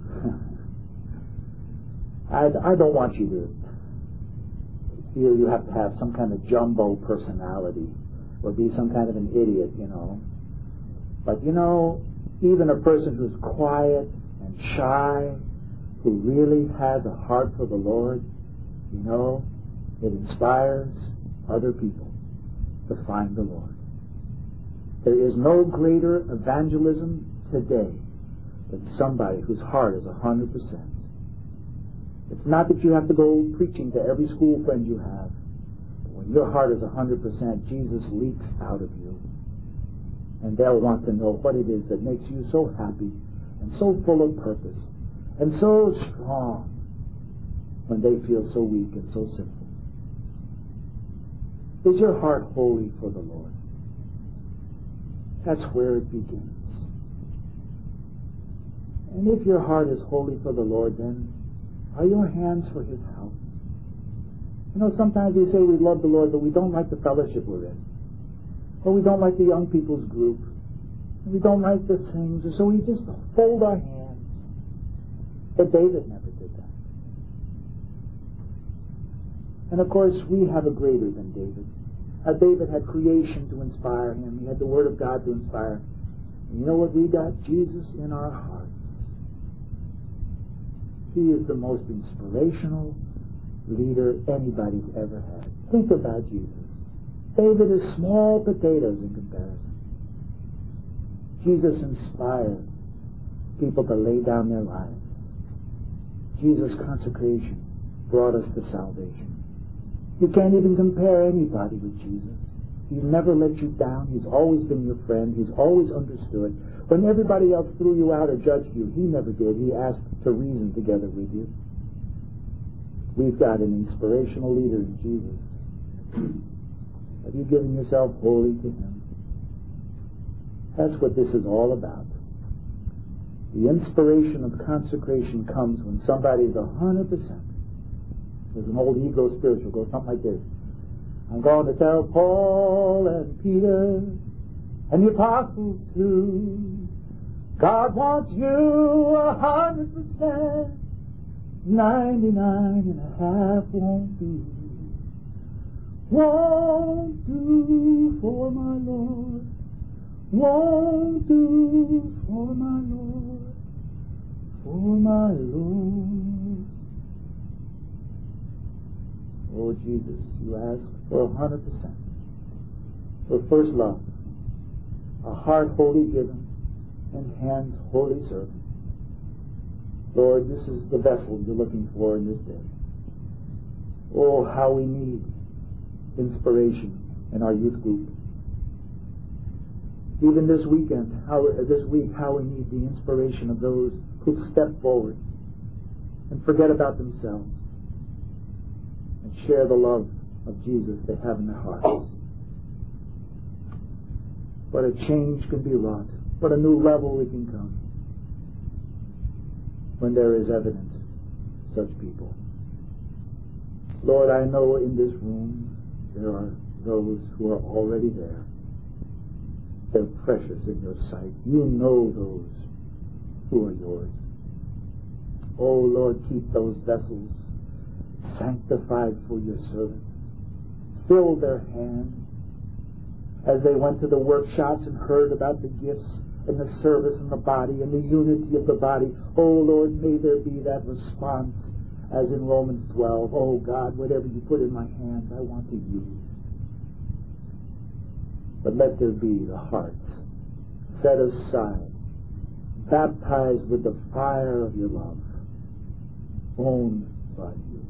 I don't want you to feel you have to have some kind of jumbo personality or be some kind of an idiot, But, Even a person who's quiet and shy, who really has a heart for the Lord, you know, it inspires other people to find the Lord. There is no greater evangelism today than somebody whose heart is 100%. It's not that you have to go preaching to every school friend you have. When your heart is 100%, Jesus leaks out of you. And they'll want to know what it is that makes you so happy and so full of purpose and so strong when they feel so weak and so sinful. Is your heart holy for the Lord? That's where it begins. And if your heart is holy for the Lord, then are your hands for His house? You know, sometimes we say we love the Lord, but we don't like the fellowship we're in. Or we don't like the young people's group. And we don't like the things. And so we just fold our hands. But David never did that. And of course, we have a greater than David. David had creation to inspire him. He had the Word of God to inspire. And you know what we got? Jesus in our hearts. He is the most inspirational leader anybody's ever had. Think about Jesus. David is small potatoes in comparison. Jesus inspired people to lay down their lives. Jesus' consecration brought us to salvation. You can't even compare anybody with Jesus. He's never let you down. He's always been your friend. He's always understood. When everybody else threw you out or judged you, He never did. He asked to reason together with you. We've got an inspirational leader in Jesus. Have you given yourself wholly to Him? That's what this is all about. The inspiration of consecration comes when somebody's 100%. There's an old ego spiritual goes something like this. I'm going to tell Paul and Peter and the apostles too. God wants you 100%. 99.5 won't do. Won't do for my Lord. Won't do for my Lord. For my Lord. Oh, Jesus, you ask for 100%. For first love, a heart wholly given, and hands wholly serving. Lord, this is the vessel you're looking for in this day. Oh, how we need inspiration in our youth group. Even this week, how we need the inspiration of those who step forward and forget about themselves and share the love of Jesus they have in their hearts. What a change can be wrought. What a new level we can come when there is evidence of such people. Lord, I know in this room there are those who are already there. They're precious in your sight. You know those who are yours. Oh, Lord, keep those vessels sanctified for your service. Fill their hands as they went to the workshops and heard about the gifts and the service and the body and the unity of the body. Oh, Lord, may there be that response as in Romans 12. Oh, God, whatever you put in my hands, I want to use. But let there be the hearts set aside, baptized with the fire of your love, owned by you.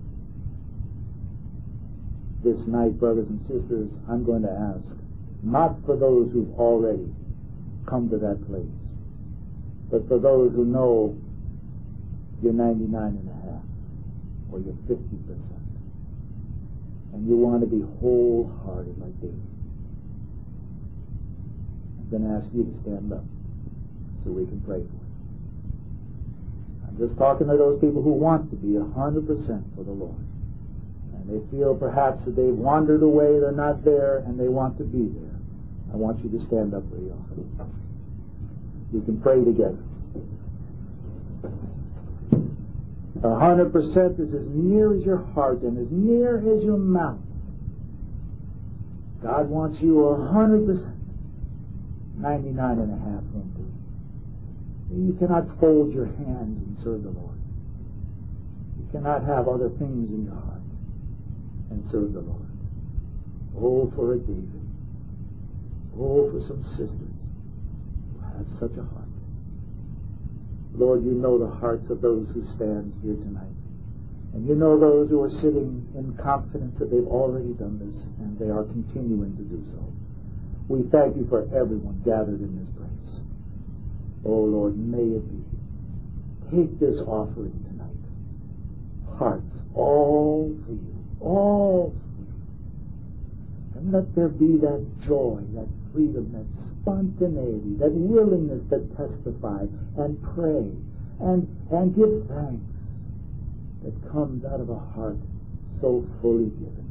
This night, brothers and sisters, I'm going to ask, not for those who've already come to that place, but for those who know you're 99.5 or you're 50%, and you want to be wholehearted like David. I'm going to ask you to stand up so we can pray for you. I'm just talking to those people who want to be 100% for the Lord. And they feel perhaps that they've wandered away, they're not there, and they want to be there. I want you to stand up where you are. We can pray together. 100% is as near as your heart and as near as your mouth. God wants you 100%. 99.5 won't do. You cannot fold your hands and serve the Lord. You cannot have other things in your heart and serve the Lord. Oh, for a David. Oh, for some sisters who have such a heart. Lord, you know the hearts of those who stand here tonight. And you know those who are sitting in confidence that they've already done this and they are continuing to do so. We thank you for everyone gathered in this place. Oh, Lord, may it be. Take this offering tonight. Hearts all for you. All for you. And let there be that joy, that freedom, that spontaneity, that willingness to testify and pray and give thanks that comes out of a heart so fully given.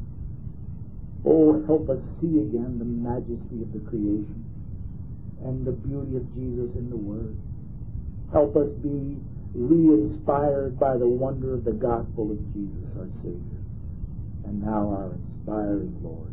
Oh, help us see again the majesty of the creation and the beauty of Jesus in the Word. Help us be re-inspired by the wonder of the gospel of Jesus, our Savior, and now our inspiring Lord.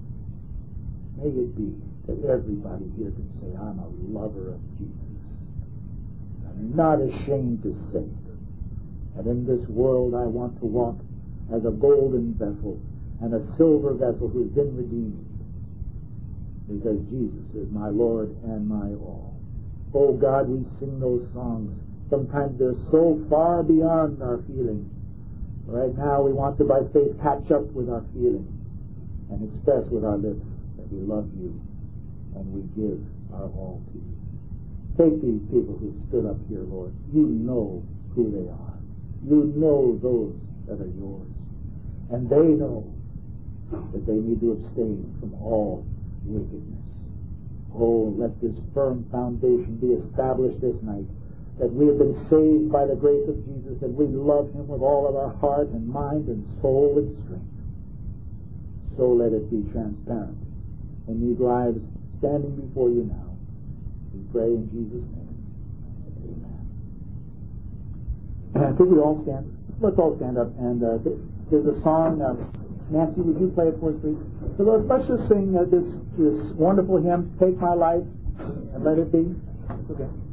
May it be that everybody here can say, I'm a lover of Jesus. I'm not ashamed to say it. And in this world I want to walk as a golden vessel and a silver vessel who's been redeemed. Because Jesus is my Lord and my all. Oh God, we sing those songs. Sometimes they're so far beyond our feelings. Right now we want to by faith catch up with our feelings and express with our lips that we love you and we give our all to you. Take these people who stood up here, Lord. You know who they are. You know those that are yours. And they know that they need to abstain from all wickedness. Oh, let this firm foundation be established this night, that we have been saved by the grace of Jesus and we love him with all of our heart and mind and soul and strength. So let it be transparent in these lives standing before you now. We pray in Jesus' name. Amen. Could we all stand? Let's all stand up. And there's a song. Nancy, would you play it for us, please? So let's just sing this wonderful hymn, Take My Life, and Let It Be. Okay.